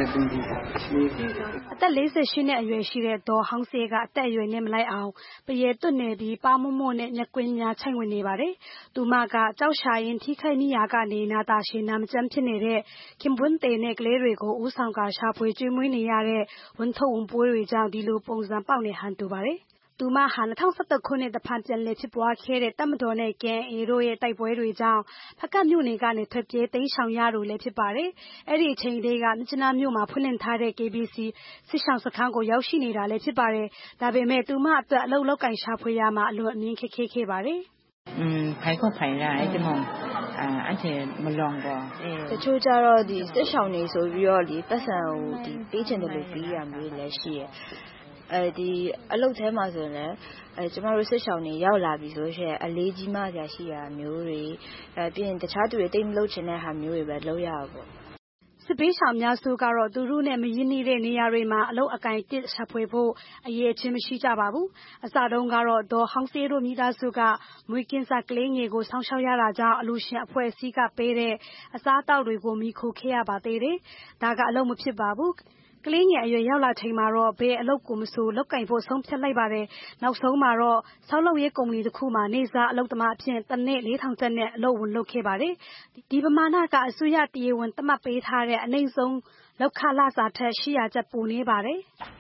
အသက်48နှစ်အရွယ်ရှိတဲ့ဒေါ်ဟောင်းစေးကအသက်အရွယ်နဲ့မလိုက်အောင်ပရဲတွတ်နေပြီးပါမွတ်နဲ့မျက်ကွင်းများချိုင်ဝင်နေပါတယ်။သူမကကြောက်ရှာရင်ထိခိုက်မိရာကနေနာတာရှည်နာမကျန်းဖြစ်နေတဲ့ခင်ပွန်းတေနဲ့ကလေးတွေကိုဦးဆောင်ကရှာဖွေကျွေးမွေးနေရတဲ့ဝန်ထုတ်ဝန်ပွဲတွေကြောင့်ဒီလိုပုံစံပေါက်နေဟန်တူပါတယ်။သူမဟာ2011ခုနှစ်တဖန်ပြန်လည်ဖြစ်ပွားခဲ့တဲ့တပ်မတော်နဲ့ KNA တို့ရဲ့တိုက်ပွဲတွေကြောင့်ဖကတ်မြို့နယ်ကနေထွက်ပြေးတိမ်းရှောင်ရလို့လည်းဖြစ်ပါတယ်။အဲ့ဒီအချိန်တွေကမြစ်ကြီးနားမြို့မှာဖွင့်လှစ်ထားတဲ့ KBC စစ်ဆောင်စခန်းကိုရောက်ရှိနေတာလည်းဖြစ်ပါတယ်။ဒါပေမဲ့သူမအတွက်အလုပ်လောက်ကင်ရှာဖွေရမှာအလွန်အမင်းခက်ခဲခဲ့ပါတယ်။ဖိုင်ကိုဖိုင်လာအဲ့ဒီမောင်အဲ့ဒီမလွန်တော့တချို့ကြတော့ဒီစစ်ဆောင်နေဆိုပြီးတော့ဒီပတ်စံကိုဒီပေးချင်တယ်လို့ပြီးရမျိုးလည်းရှိရဲ့ဒီအလုပ်ထဲမှာဆိုရင်လည်းကျမတို့စစ်ဆောင်နေရောက်လာပြီဆိုရင်အလေးကြီးမှဆရာရှိတာမျိုးတွေပြီးရင်တခြားသူတွေတိတ်မလုပ်ချင်တဲ့ဟာမျိုးတွေပဲလုပ်ရအောင်ပေါ့စစ်ပေးဆောင်များစုကတော့သူတို့နဲ့မရင်းနှီးတဲ့နေရာတွေမှာအလုပ်အကင်တစ်ရှာဖွေဖို့အရေးအချင်းမရှိကြပါဘူးအစတုန်းကတော့ဒေါ်ဟောင်းစေးတို့မိသားစုကမွေးကင်းစားကလေးငယ်ကိုစောင့်ရှောက်ရတာကြောင့်အလူရှင်အဖွဲ့အစည်းကပေးတဲ့အစားအသောက်တွေကိုမိခိုခဲ့ရပါသေးတယ်ဒါကအလုပ်မဖြစ်ပါဘူးကလေးငယ်အရွယ်ရောက်လာချိန်မှာတော့ဘယ်အလုပ်ကိုမဆိုလုပ်ကင်ဖို့ဆုံးဖြတ်လိုက်ပါတယ်နောက်ဆုံးမှာတော့ဆောက်လုပ်ရေးကုမ္ပဏီတစ်ခုမှာနေစားအလုပ်သမားအဖြစ်တစ်နေ့4000ကျပ်နဲ့အလုပ်ဝင်လုပ်ခဲ့ပါတယ်ဒီပမာဏကအစိုးရတရားဝင်သတ်မှတ်ပေးထားတဲ့အနည်းဆုံးလောက်ခလစာထက်800ကျပ်ပိုနေပါတယ်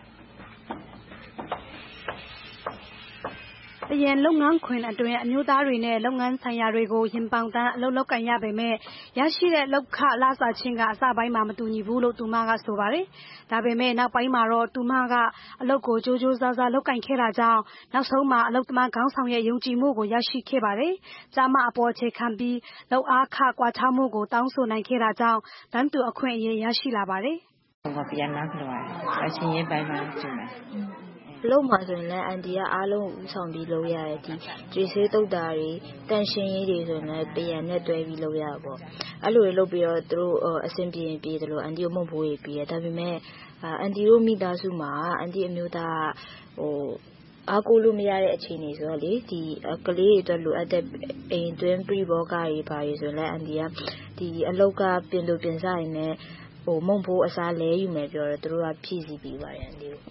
တရန်လုပ်ငန်းခွင်အတွင်းအမျိုးသားတွေနဲ့လုပ်ငန်းဆိုင်ရာတွေကိုရင်ပေါင်တန်းအလုပ်လုပ်ကင်ရပေမဲ့ရရှိတဲ့လောက်ခလစာချင်းကအစပိုင်းမှာမတူညီဘူးလို့သူမကဆိုပါတယ်။ဒါပေမဲ့နောက်ပိုင်းမှာတော့သူမကအလုပ်ကိုကြိုးကြိုးစားစားလုပ်ကင်ခဲ့တာကြောင့်နောက်ဆုံးမှာအလုပ်သမားခေါင်းဆောင်ရဲ့ယုံကြည်မှုကိုရရှိခဲ့ပါတယ်။ကျမအပေါ်အခြေခံပြီးလောက်အားခကွာခြားမှုကိုတောင်းဆိုနိုင်ခဲ့တာကြောင့်တန်းတူအခွင့်အရေးရရှိလာပါတယ်။ဘာပြန်လာကြလဲအချင်းရေးပိုင်းမှာကျမယ်လုံးမှာဆိုရင်လည်းအန်တီကအားလုံးဦးဆောင်ပြီးလုပ်ရတယ်ဒီကျွေးဆေးတုတ်တာတွေတန်ရှင်းရေးတွေဆိုရင်လည်းပြန်နဲ့တွဲပြီးလုပ်ရတာပေါ့အဲ့လိုလုပ်ပြီးတော့သူတို့အဆင်ပြေရင်ပြေတယ်လို့အန်တီတို့မဟုတ်ဘူးပြေတယ်ဒါပေမဲ့အန်တီတို့မိသားစုမှာအန်တီအမျိုးသားအားကိုးလို့မရတဲ့အခြေအနေဆိုတော့လေဒီကလေးတွေအတွက်လိုအပ်တဲ့အိမ်တွင်းပြဘောကတွေပါရဆိုလည်းအန်တီကဒီအလောက်ကပြင်လို့ပြင်စားရင်လည်းမုံဖိုးအစားလဲယူမယ်ပြောတော့သူတို့ကဖြည့်ဆည်းပြီးပါတယ်အန်တီတို့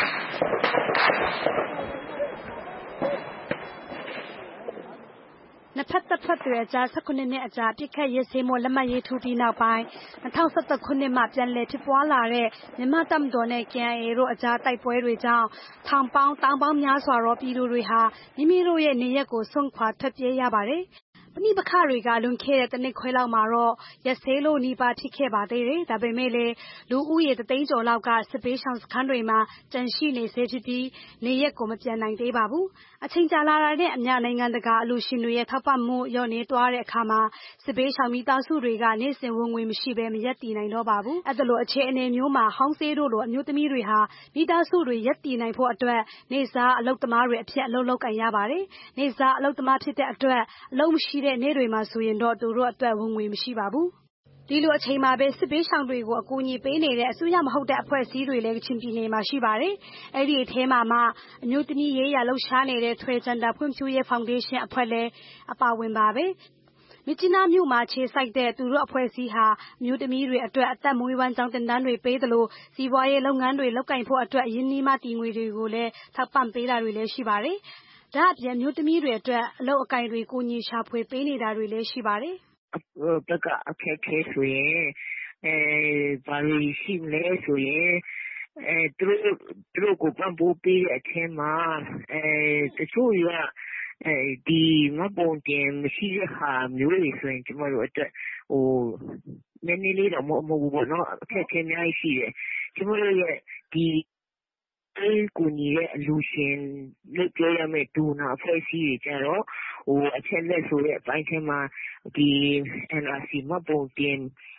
နှစ်ဖက်သက်ဖွဲ့တွေအကြား19နှစ်အကြာပြစ်ခတ်ရေးဆေးမို့လက်မှတ်ရေးထိုးပြီးနောက်ပိုင်း2017ခုနှစ်မှာပြန်လည်ဖြစ်ပွားလာတဲ့မြန်မာတပ်မတော်နဲ့ KNA တို့အကြားတိုက်ပွဲတွေကြောင့်ထောင်ပေါင်းတောင်ပေါင်းများစွာသောပြည်သူတွေဟာမိမိတို့ရဲ့နေရပ်ကိုစွန့်ခွာထွက်ပြေးရပါတယ်။ပဋိပက္ခတွေကလွန်ခဲ့တဲ့တစ်နှစ်ခွဲလောက်မှာတော့ရက်ဆေးလို့နှီးပါဖြစ်ခဲ့ပါသေးတယ်။ဒါပေမဲ့လည်းလူဦးရေ3သိန်းကျော်လောက်ကစစ်ပေးဆောင်စခန်းတွေမှာကြန့်ရှိနေစေဖြစ်ပြီးနေရက်ကိုမပြန်နိုင်သေးပါဘူး။အချိန်ကြာလာတဲ့အမျှနိုင်ငံတကာအလူရှင်တွေရဲ့ထောက်ပံ့မှုလျော့နေသွားတဲ့အခါမှာစစ်ပေးဆောင်မိသားစုတွေကနေ့စဉ်ဝင်ငွေမရှိဘဲမရက်တည်နိုင်တော့ပါဘူး။အဲ့ဒါလိုအခြေအနေမျိုးမှာဟောင်းစေးတို့လိုအမျိုးသမီးတွေဟာမိသားစုတွေရက်တည်နိုင်ဖို့အတွက်နေစားအလုပ်သမားတွေအဖြစ်အလုပ်လုပ်ကင်ရပါတယ်။နေစားအလုပ်သမားဖြစ်တဲ့အတွက်အလုပ်မရှိတဲ့နေ့တွေမှာဆိုရင်တော့သူတို့အတွက်ဝင်ငွေမရှိပါဘူး။ဒီလိုအချိန်မှာပဲစစ်ပေးဆောင်တွေကိုအကူအညီပေးနေတဲ့အစိုးရမဟုတ်တဲ့အဖွဲ့အစည်းတွေလည်းကချင်ပြည်နယ်မှာရှိပါတယ်။အဲ့ဒီအထဲမှာအမျိုးသမီးရေးရာလှုပ်ရှားနေတဲ့ထွေဂျန်တာဖွံ့ဖြိုးရေးဖောင်ဒေးရှင်းအဖွဲ့လည်းအပါဝင်ပါပဲ။မြစ်ကြီးနားမြို့မှာခြေစိုက်တဲ့သူတို့အဖွဲ့အစည်းဟာအမျိုးသမီးတွေအတွက်အသက်မွေးဝမ်းကြောင်းတင်ဒန်းတွေပေးသလိုစီးပွားရေးလုပ်ငန်းတွေလုပ်ကင်ဖို့အတွက်ရင်းနှီးမှတည်ငွေတွေကိုလည်းထောက်ပံ့ပေးတာတွေလည်းရှိပါတယ်။ဒါအပြင်မျိုးသမီးတွေအတွက်အလုပ်အကင်တွေကိုညီရှာဖွေပေးနေတာတွေလည်းရှိပါတယ်ဘက်ကအခက်ခဲဆိုရင်ဘာလို့ရှိမလဲဆိုရင်သူတို့ကိုပံ့ပိုးပေးတဲ့အချိန်မှာတချို့ကဒီမပုံတင်မရှိတဲ့ဟာမျိုးတွေဆိုရင်ကျမတို့အတွက်နည်းနည်းလေးတော့မဟုတ်ဘူးပေါ့နော်အခက်ခဲများရှိတယ်ကျမတို့ရဲ့ဒီကိုညီရဲ့အလူရှင်လို့ပြောရမယ့်ဒူနာအဖွဲ့အစည်းတွေကြတော့အချက်လက်ဆိုတဲ့အပိုင်းထဲမှာဒီ NRC မပုံတင်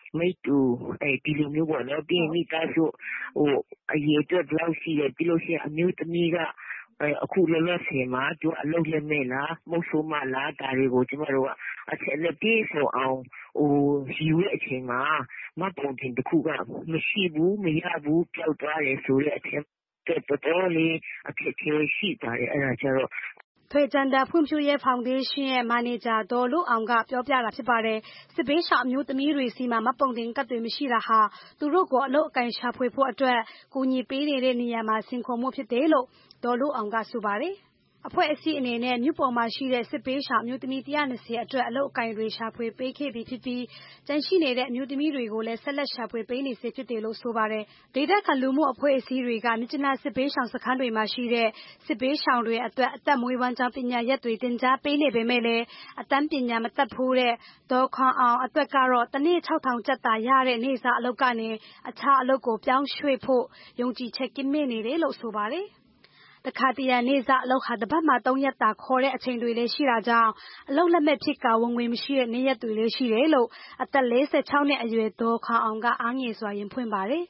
မိတ္တူဒီလိုမျိုးပေါ့နော်ပြီးရင်မိသားစုအရေးအတွက်ဘယ်လောက်ရှိတယ်ပြီးလို့ရှိရင်အမျိုးသမီးကအခုလောလောဆယ်မှာသူအလုပ်လက်မဲ့လားမဟုတ်ဆိုးမလားဒါတွေကိုကျမတို့ကအချက်လက်ပြေဆုံးအောင်ယူတဲ့အချိန်မှာမပုံတင်တစ်ခုကမရှိဘူးမရဘူးပျောက်သွားတယ်ဆိုတဲ့အထက်တော်တော်လေးအခက်အခဲရှိပါတယ်အဲ့ဒါကျတော့ထွေကျန်တာဖွံ့ဖြိုးရေးဖောင်ဒေးရှင်းရဲ့မန်နေဂျာဒေါ်လူအောင်ကပြောပြတာဖြစ်ပါတယ်စစ်ဘေးရှောင်အမျိုးသမီးတွေစီမှာမပုံတင်ကတ်တွေမရှိတာဟာသူတို့ကိုအလုပ်အကင်ရှာဖွေဖို့အတွက်ကူညီပေးနေတဲ့နေရာမှာစင်ခေါ်မှုဖြစ်တယ်လို့ဒေါ်လူအောင်ကဆိုပါတယ်အဖွဲ့အစည်းအနေနဲ့မြို့ပေါ်မှာရှိတဲ့စစ်ဘေးရှောင်အမျိုးသမီး120အတွက်အလုပ်အကင်တွေရှာဖွေပေးခဲ့ပြီးဖြစ်ပြီးကျန်ရှိနေတဲ့အမျိုးသမီးတွေကိုလည်းဆက်လက်ရှာဖွေပေးနေစေဖြစ်တယ်လို့ဆိုပါတယ်ဒေသခံလူမှုအဖွဲ့အစည်းတွေကမြစ်ကြီးနားစစ်ဘေးရှောင်စခန်းတွေမှာရှိတဲ့စစ်ဘေးရှောင်တွေအတွက်အသက်မွေးဝမ်းကြောင်းပညာရပ်တွေတင်ကြားပေးနေပေမဲ့လည်းအတန်းပညာမတတ်ဖို့တဲ့ဒေါ်ခွန်အောင်အတွက်ကတော့တနေ့6000ကျပ်သာရတဲ့နေစာအလုပ်ကနေအခြားအလုပ်ကိုပြောင်းရွှေ့ဖို့ယုံကြည်ချက်ကင်းမဲ့နေတယ်လို့ဆိုပါတယ်တခါတရံနေစားအလုပ်ဟာတပတ်မှ3ရက်တာခေါ်တဲ့အချိန်တွေလည်းရှိတာကြောင့်အလုပ်လက်မဲ့ဖြစ်ကဝင်ငွေမရှိတဲ့နေရက်တွေလည်းရှိတယ်လို့အသက်46နှစ်အရွယ်ဒေါ်ခွန်အောင်ကအားငယ်စွာရင်ဖွင့်ပါတယ်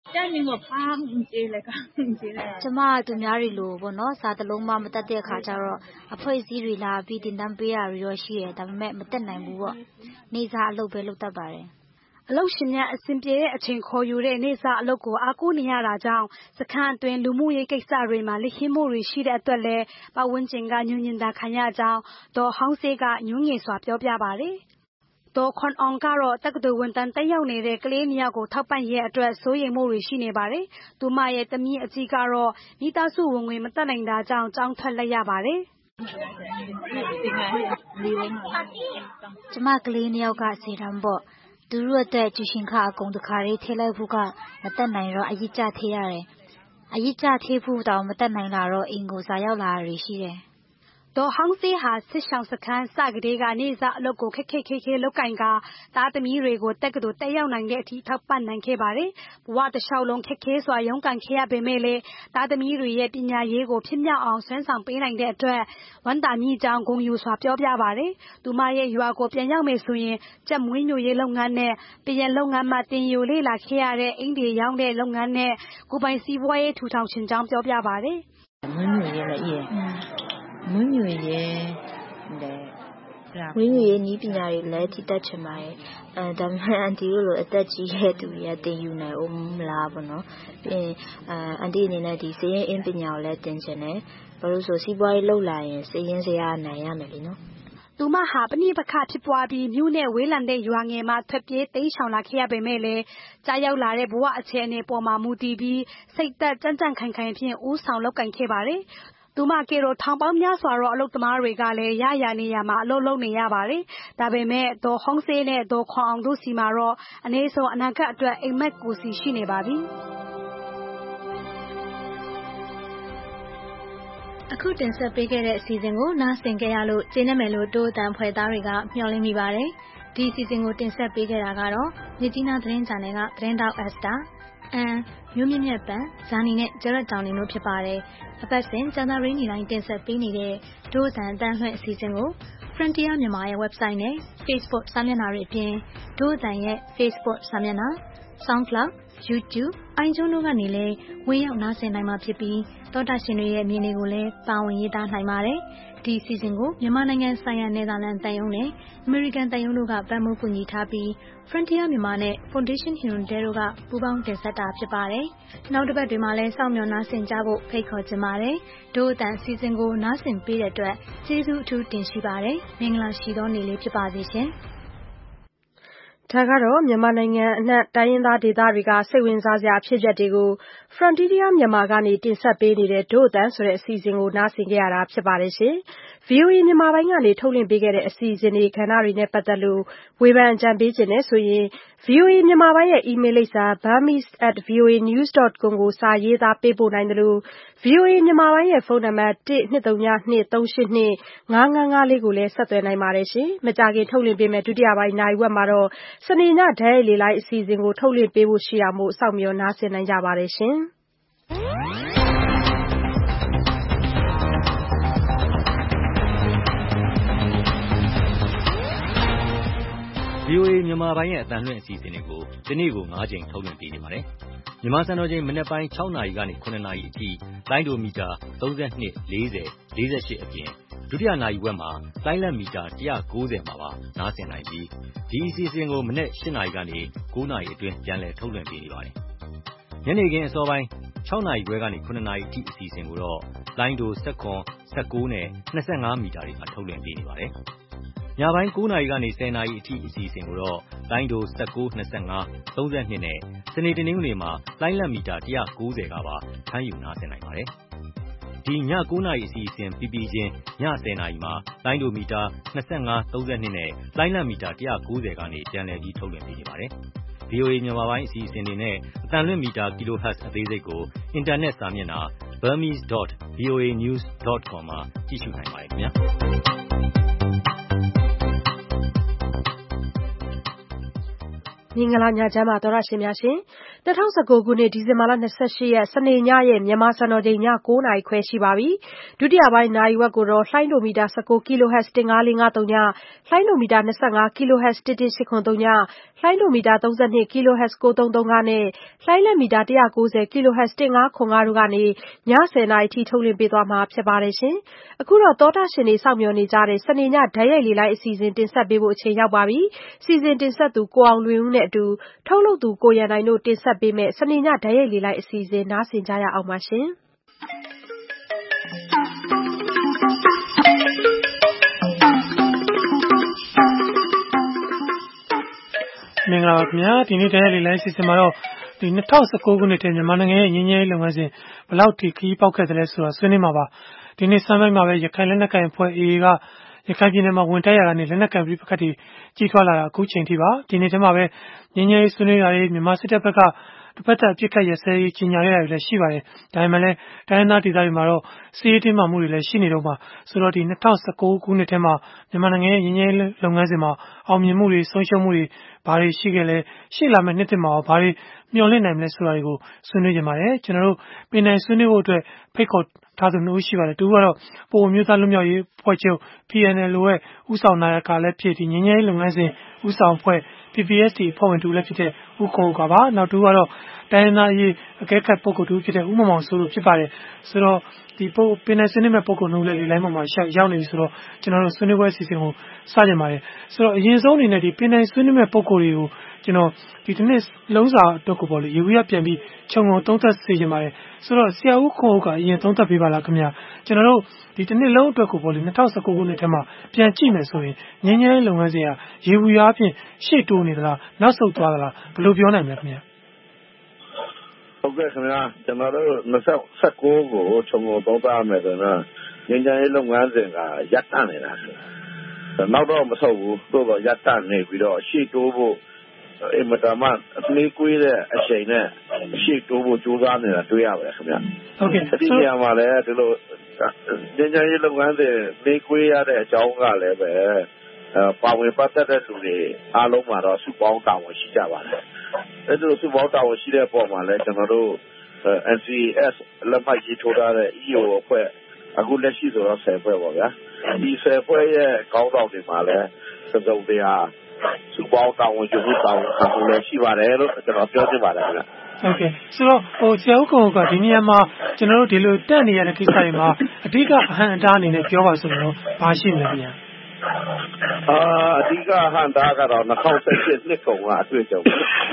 ကျမသူများတွေလို့ပေါ့နော်စာတလုံးမှမတတ်တဲ့အခါကျတော့အဖွဲ့အစည်းတွေလာပြီးတင်တန်းပေးရရောရှိတယ်ဒါပေမဲ့မတက်နိုင်ဘူးပေါ့နေစားအလုပ်ပဲလုပ်တတ်ပါတယ်အလုပ်ရှင်များအဆင်ပြေတဲ့အချိန်ခေါ်ယူတဲ့နေစာအလုပ်ကိုအားကိုးနေရတာကြောင့်စခန်းအတွင်းလူမှုရေးကိစ္စတွေမှာလက်ခင်းမှုတွေရှိတဲ့အတွက်လည်းပတ်ဝန်းကျင်ကညှဉ်းညင်တာခံရကြောင်းဒေါ်ဟောင်းစေးကညွှန်းငယ်စွာပြောပြပါတယ်ဒေါ်ခွန်အောင်ကတော့တက္ကသိုလ်ဝန်ထမ်းတက်ရောက်နေတဲ့ကလေး2ယောက်ကိုထောက်ပံ့ရေးအတွက်စိုးရိမ်မှုတွေရှိနေပါတယ်။သူမရဲ့သမီးအကြီးကတော့မိသားစုဝင်ငွေမတက်နိုင်တာကြောင့်ကြောင်းထွက်လိုက်ရပါတယ်။ကျမကလေး2ယောက်ကစေတမ်းပေါ့သူတို့အတွက်ကျူရှင်ခအကုန်တခါလေးထည့်လိုက်ဖို့ကမတက်နိုင်တော့အရေးကြထည့်ရတယ်။အရေးကြထည့်ဖို့တောင်မတက်နိုင်လာတော့အိမ်ကိုစာရောက်လာရရှိတယ်။ဒေါ်ဟောင်းစေးဟာစစ်ဆောင်စခန်းစကလေးကနေစားအလုပ်ကိုခက်ခဲလောက်ကင်ကသားသမီးတွေကိုတက္ကသိုလ်တက်ရောက်နိုင်တဲ့အထိထောက်ပံ့နိုင်ခဲ့ပါတယ်။ဘဝတစ်လျှောက်လုံးခက်ခဲစွာရုန်းကန်ခဲ့ရပေမဲ့လည်းသားသမီးတွေရဲ့ပညာရေးကိုဖြစ်မြောက်အောင်ဆွမ်းဆောင်ပေးနိုင်တဲ့အတွက်ဝန်တာမိကြောင့်ဂုဏ်ယူစွာပြောပြပါတယ်။သူမရဲ့ရွာကိုပြန်ရောက်မယ်ဆိုရင်ကြက်မွေးညိုရေးလုပ်ငန်းနဲ့ပြန်လုပ်ငန်းမှာတင်ယူလေ့လာခဲ့ရတဲ့အင်ဒီရောင်းတဲ့လုပ်ငန်းနဲ့ကိုပိုင်စီးပွားရေးထူထောင်ခြင်းကြောင့်ပြောပြပါတယ်။မွေးညိုရေးလည်းမွေးညိုရေးနီးပညာတွေလည်းထိတက်ချင်ပါတယ်။ဒါပေမဲ့အန်တီတို့လိုအသက်ကြီးရဲ့သူတွေကတင်ယူနိုင်ဦးမလားပေါ့နော်။ပြီးရင်အန်တီအနေနဲ့ဒီစည်ရင်းအင်းပညာကိုလည်းတင်ချင်တယ်။ဘာလို့ဆိုစီးပွားရေးလုပ်လာရင်စည်ရင်းစရာနိုင်ရမယ်လीနော်။သူမဟာပဏိပခဖြစ်ပွားပြီးမြို့နဲ့ဝေးလံတဲ့ရွာငယ်မှာထွက်ပြေးတိမ်းရှောင်လာခဲ့ရပေမဲ့လည်းကြားရောက်လာတဲ့ဘဝအခြေအနေပေါ်မှာမူတည်ပြီးစိတ်သက်ကြံ့ကြံ့ခိုင်ဖြင့်ဦးဆောင်လုပ်ကိုင်ခဲ့ပါတယ်။သူမကတော့ထောင်ပေါင်းများစွာသောအလုပ်သမားတွေကလည်းရနေရမှာအလုပ်လုပ်နေရပါတယ်။ဒါပေမဲ့ဒေါ်ဟောင်းစေးနဲ့ဒေါ်ခွန်အောင်တို့စီမှာတော့အနည်းဆုံးအနာဂတ်အတွက်အိမ်မက်ကိုစီရှိနေပါပြီ။အခုတင်ဆက်ပေးခဲ့တဲ့အစီအစဉ်ကိုနားဆင်ကြရလို့ကျေနပ်မယ်လို့တိုးအတန်ဖွဲ့သားတွေကမျှော်လင့်မိပါတယ်။ဒီအစီအစဉ်ကိုတင်ဆက်ပေးခဲ့တာကတော့မြစ်ကြီးနားသတင်းချန်နယ်ကသတင်းတောက်အက်စတာမျိုးမြင့်ပန်ဇာနီနဲ့ကျရက်တောင်လင်းတို့ဖြစ်ပါတယ်။အပတ်စဉ်ကျန်သာရင်းနေတိုင်းတင်ဆက်ပေးနေတဲ့ဒိုးအတန်လွှင့်အစီအစဉ်ကို Frontier မြန်မာရဲ့ website နဲ့ Facebook စာမျက်နှာတွေအပြင်ဒိုးအတန်ရဲ့ Facebook စာမျက်နှာ SoundCloud YouTube iTunes တို့ကနေလည်းဝင်ရောက်နားဆင်နိုင်မှာဖြစ်ပြီးသောတာရှင်တွေရဲ့အမြင်တွေကိုလည်းပါဝင်ရေးသားနိုင်ပါတယ်။ဒီစီစဉ်ကိုမြန်မာနိုင်ငံဆိုင်ရာနယ်သာလန်တန်ယုံနဲ့အမေရိကန်တန်ယုံတို့ကပံ့ပိုးကူညီထားပြီး Frontier မြန်မာနဲ့ Foundation Hyundai တို့ကပူးပေါင်းတင်ဆက်တာဖြစ်ပါတယ်။နောက်တစ်ပတ်တွေမှာလည်းစောင့်မျှော်နားဆင်ကြဖို့ဖိတ်ခေါ်ချင်ပါတယ်။ဒို့အတန်စီစဉ်ကိုနားဆင်ပေးတဲ့အတွက်ကျေးဇူးအထူးတင်ရှိပါတယ်။မင်္ဂလာရှိသောနေ့လေးဖြစ်ပါစေရှင်။ဒါကတော့မြန်မာနိုင်ငံအနှံ့တိုင်းရင်းသားဒေသတွေကစိတ်ဝင်စားစရာအဖြစ်အပျက်တွေကို Frontier မြန်မာကနေတင်ဆက်ပေးနေတဲ့ဒို့အတန်ဆိုတဲ့အစီအစဉ်ကိုနားဆင်ကြရတာဖြစ်ပါတယ်ရှင်။ VOA မြန်မာပိုင်းကနေထုတ်လွှင့်ပေးခဲ့တဲ့အစီအစဉ်တွေကဏ္ဍတွေနဲ့ပတ်သက်လို့ဝေဖန်အကြံပေးခြင်းနဲ့ဆိုရင် VOA မြန်မာပိုင်းရဲ့ email လိပ်စာ burmese@voanews.com ကိုစာရေးသားပေးပို့နိုင်တယ်လို့ VOA မြန်မာပိုင်းရဲ့ဖုန်းနံပါတ်1-202-382-5554ကိုလည်းဆက်သွယ်နိုင်ပါတယ်ရှင်။မကြာခင်ထုတ်လွှင့်ပေးမယ့်ဒုတိယပိုင်းနာရီဝက်မှာတော့စနေညဓာတ်ရိုက်လေလိုင်းအစီအစဉ်ကိုထုတ်လွှင့်ပေးဖို့ရှိတာမို့စောင့်မျှော်နားဆင်နိုင်ကြပါတယ်ရှင်။ VOA မြန်မာပိုင်းရဲ့အသံလွှင့်အစီအစဉ်တွေကိုဒီနေ့ကို9ချိန်ထုတ်လွှင့်ပေးနေပါတယ်။မြန်မာစံတော်ချိန်မနက်ပိုင်း6နာရီကနေ9နာရီအထိလိုင်းဒိုမီတာ32 40 48အပြင်ဒုတိယနာရီဝက်မှာလိုင်းလက်မီတာ190မှာပါနားဆင်နိုင်ပြီးဒီအစီအစဉ်ကိုမနက်8နာရီကနေ9နာရီအတွင်းပြန်လည်ထုတ်လွှင့်ပေးနေပါတယ်။ညနေခင်းအစောပိုင်း6နာရီခွဲကနေ9နာရီအထိအစီအစဉ်ကိုတော့လိုင်းဒို19နဲ့25မီတာတွေမှာထုတ်လွှင့်ပေးနေပါတယ်။ညပိုင်း9နာရီကနေ10နာရီအထိအစီအစဉ်ကိုတော့လိုင်းဒို19 25 32နဲ့စနေတနင်္ဂနွေမှာလိုင်းလက်မီတာ190ကပါဖမ်းယူနားဆင်နိုင်ပါတယ်။ဒီည9နာရီအစီအစဉ်ပြီးပြီးချင်းည10နာရီမှာလိုင်းဒိုမီတာ25 32နဲ့လိုင်းလက်မီတာ190ကနေပြန်လည်ပြီးထုတ်လွှင့်ပေးနေပါတယ်။ VOA မြန်မာပိုင်းအစီအစဉ်တွေနဲ့အသံလွှင့်မီတာ kHz အသေးစိတ်ကိုအင်တာနက်စာမျက်နှာ burmese.voanews.com မှာကြည့်ရှုနိုင်ပါတယ်ခင်ဗျာ။မင်္ဂလာညချမ်းပါသောရရှင်များရှင်2019ခုနှစ်ဒီဇင်ဘာလ28ရက်စနေညရဲ့မြန်မာစံတော်ချိန်ည9နာရီခွဲရှိပါပြီဒုတိယပိုင်းနာရီဝက်ကိုတော့လှိုင်းဒိုမီတာ19 kHz 15453ညလှိုင်းဒိုမီတာ25 kHz 11883ညလှိုင်းဒိုမီတာ32 kHz 9335နဲ့လှိုင်းလက်မီတာ190 kHz 1505တို့ကနေည10နာရီထိထုတ်လွှင့်ပေးသွားမှာဖြစ်ပါတယ်ရှင်အခုတော့သောတာရှင်တွေစောင့်မျှော်နေကြတဲ့စနေညဓာတ်ရိုက်လေလိုင်းအစီအစဉ်တင်ဆက်ပေးဖို့အချိန်ရောက်ပါပြီစီစဉ်တင်ဆက်သူကိုအောင်လွင်ဦးနဲ့အတူထုတ်လုပ်သူကိုရန်နိုင်တို့တင်ဆက်ပေးမယ့်စနေညဓာတ်ရိုက်လေလိုက်အစီအစဉ်နားဆင်ကြရအောင်ပါရှင်။မင်္ဂလာပါခင်ဗျာဒီနေ့ဓာတ်ရိုက်လေလိုက်အစီအစဉ်မှာတော့ဒီ2019ခုနှစ်ထဲမြန်မာနိုင်ငံရဲ့ငြိမ်းချမ်းရေးလုပ်ငန်းစဉ်ဘယ်လောက်ထိခရီးပေါက်ခဲ့တယ်လဲဆိုတာဆွေးနွေးမှာပါဒီနေ့စမ်းပိုင်းမှာပဲရခိုင်လက်နက်ကိုင်အဖွဲ့ AA ကရခိုင်ပြည်နယ်မှာဝင်တိုက်ရတာနဲ့လက်နက်ကိုင်ပြပခတ်တွေကြီးထွားလာတာအခုချိန်ထိပါဒီနေ့ထဲမှာပဲငြိမ်းချမ်းရေးဆွေးနွေးတာတွေမြန်မာစစ်တပ်ဘက်ကတစ်ဖက်သက်အပြစ်ခတ်ရစဲရေးကြီးညာရတာတွေလည်းရှိပါတယ်ဒါပေမဲ့လည်းတိုင်းဒေသဒေသတွေမှာတော့စီးရေးတင်းမာမှုတွေလည်းရှိနေတော့မှာဆိုတော့ဒီ2019ခုနှစ်ထဲမှာမြန်မာနိုင်ငံရဲ့ငြိမ်းချမ်းရေးလုပ်ငန်းစဉ်မှာအောင်မြင်မှုတွေဆုံးရှုံးမှုတွေဘာတွေရှိခဲ့လဲရှေ့လာမယ့်နှစ်သစ်မှာဘာတွေမျှော်လင့်နိုင်မလဲဆိုတာတွေကိုဆွေးနွေးကြပါတယ်ကျွန်တော်တို့ပင်နိုင်ဆွေးနွေးဖို့အတွက်ဖိတ်ခေါ်ထားသူနှုတ်ရှိပါတယ်တူကတော့ပိုမျိုးသားလွတ်မြောက်ရေးဖွဲ့ချုပ် PNL ရဲ့ဥဆောင်နာယကလည်းဖြစ်ဒီငြိမ်းချမ်းရေးလုပ်ငန်းစဉ်ဥဆောင်ဖွဲ့ PPST အဖွဲ့ဝင်တူလည်းဖြစ်တဲ့ဦးခေါ်ကပါနောက်တူကတော့တိုင်းသားရေးအကဲခတ်ပုဂ္ဂိုလ်တူဖြစ်တဲ့ဦးမောင်မောင်ဆိုလို့ဖြစ်ပါတယ်ဆိုတော့ဒီပင်နိုင်ဆွေးနွေးမဲ့ပုဂ္ဂိုလ်နှုတ်လည်းဒီလိုင်းပေါ်မှာရောက်နေပြီဆိုတော့ကျွန်တော်တို့ဆွေးနွေးပွဲအစီအစဉ်ကိုစကြင်ပါတယ်ဆိုတော့အရင်ဆုံးအနေနဲ့ဒီပင်နိုင်ဆွေးနွေးမဲ့ပုဂ္ဂိုလ်တွေကိုကျွန်တော်ဒီတစ်နှစ်လုံးစာအတွက်ကိုပေါ့လေရေဝီရပြန်ပြီးခြုံငုံသုံးသပ်စေချင်ပါတယ်ဆိုတော့ဆရာဦးခေါ်ကအရင်သုံးသပ်ပေးပါလားခင်ဗျာကျွန်တော်တို့ဒီတစ်နှစ်လုံးအတွက်ကိုပေါ့လေ2019ခုနှစ်ထဲမှာပြန်ကြည့်မယ်ဆိုရင်ငင်းငယ်လုပ်ငန်းစဉ်ဟာရေဝီရအဖြစ်ရှေ့တိုးနေသလားနောက်ဆုတ်သွားသလားဘယ်လိုပြောနိုင်မလဲခင်ဗျာဟုတ်ကဲ့ခင်ဗျာကျွန်တော်တို့2019ကိုခြုံငုံသုံးသပ်ရမယ်ဆိုတော့ငင်းငယ်လုပ်ငန်းစဉ်ကရပ်တန့်နေတာနောက်တော့မဆုတ်ဘူးသို့တော့ရပ်တန့်နေပြီးတော့ရှေ့တိုးဖို့အင်မတန်မှအလေးကွေးတဲ့အချိန်နဲ့ရှေ့တိုးဖို့ကြိုးစားနေတာတွေ့ရပါတယ်ခင်ဗျာဟုတ်ကဲ့ဒီနေရာမှာလည်းဒီလိုငင်းငယ်လုပ်ငန်းစဉ်လေးကွေးရတဲ့အကြောင်းကလည်းပဲပါဝင်ပတ်သက်တဲ့လူတွေအားလုံးမှာတော့စုပေါင်းတာဝန်ရှိကြပါတယ်အဲ့ဒီလိုစုပေါင်းတာဝန်ရှိတဲ့ပုံမှာလည်းကျွန်တော်တို့ NCS လက်မှတ်ရေးထိုးထားတဲ့ EO အဖွဲ့အခုလက်ရှိဆိုတော့10ဖွဲ့ပေါ့ဗျာဒီ10ဖွဲ့ရဲ့ကောင်းဆောင်တွေမှာလည်းစုံတရားစုပေါင်းတာဝန်ယူမှုတာဝန်ခံမှုလည်းရှိပါတယ်လို့ကျွန်တော်ပြောချင်ပါတယ်ခင်ဗျဟုတ်ကဲ့ဆိုတော့ဆရာဦးကောင်ကဒီနေရာမှာကျွန်တော်တို့ဒီလိုတက်နေရတဲ့ကိစ္စတွေမှာအဓိကအဟန့်အတားအနေနဲ့ပြောပါဆိုတော့ဘာရှိမလဲခင်ဗျာအဓိကအဟန့်အတားကတော့2018နှစ်ကုန်ကအတွေ့အကြုံ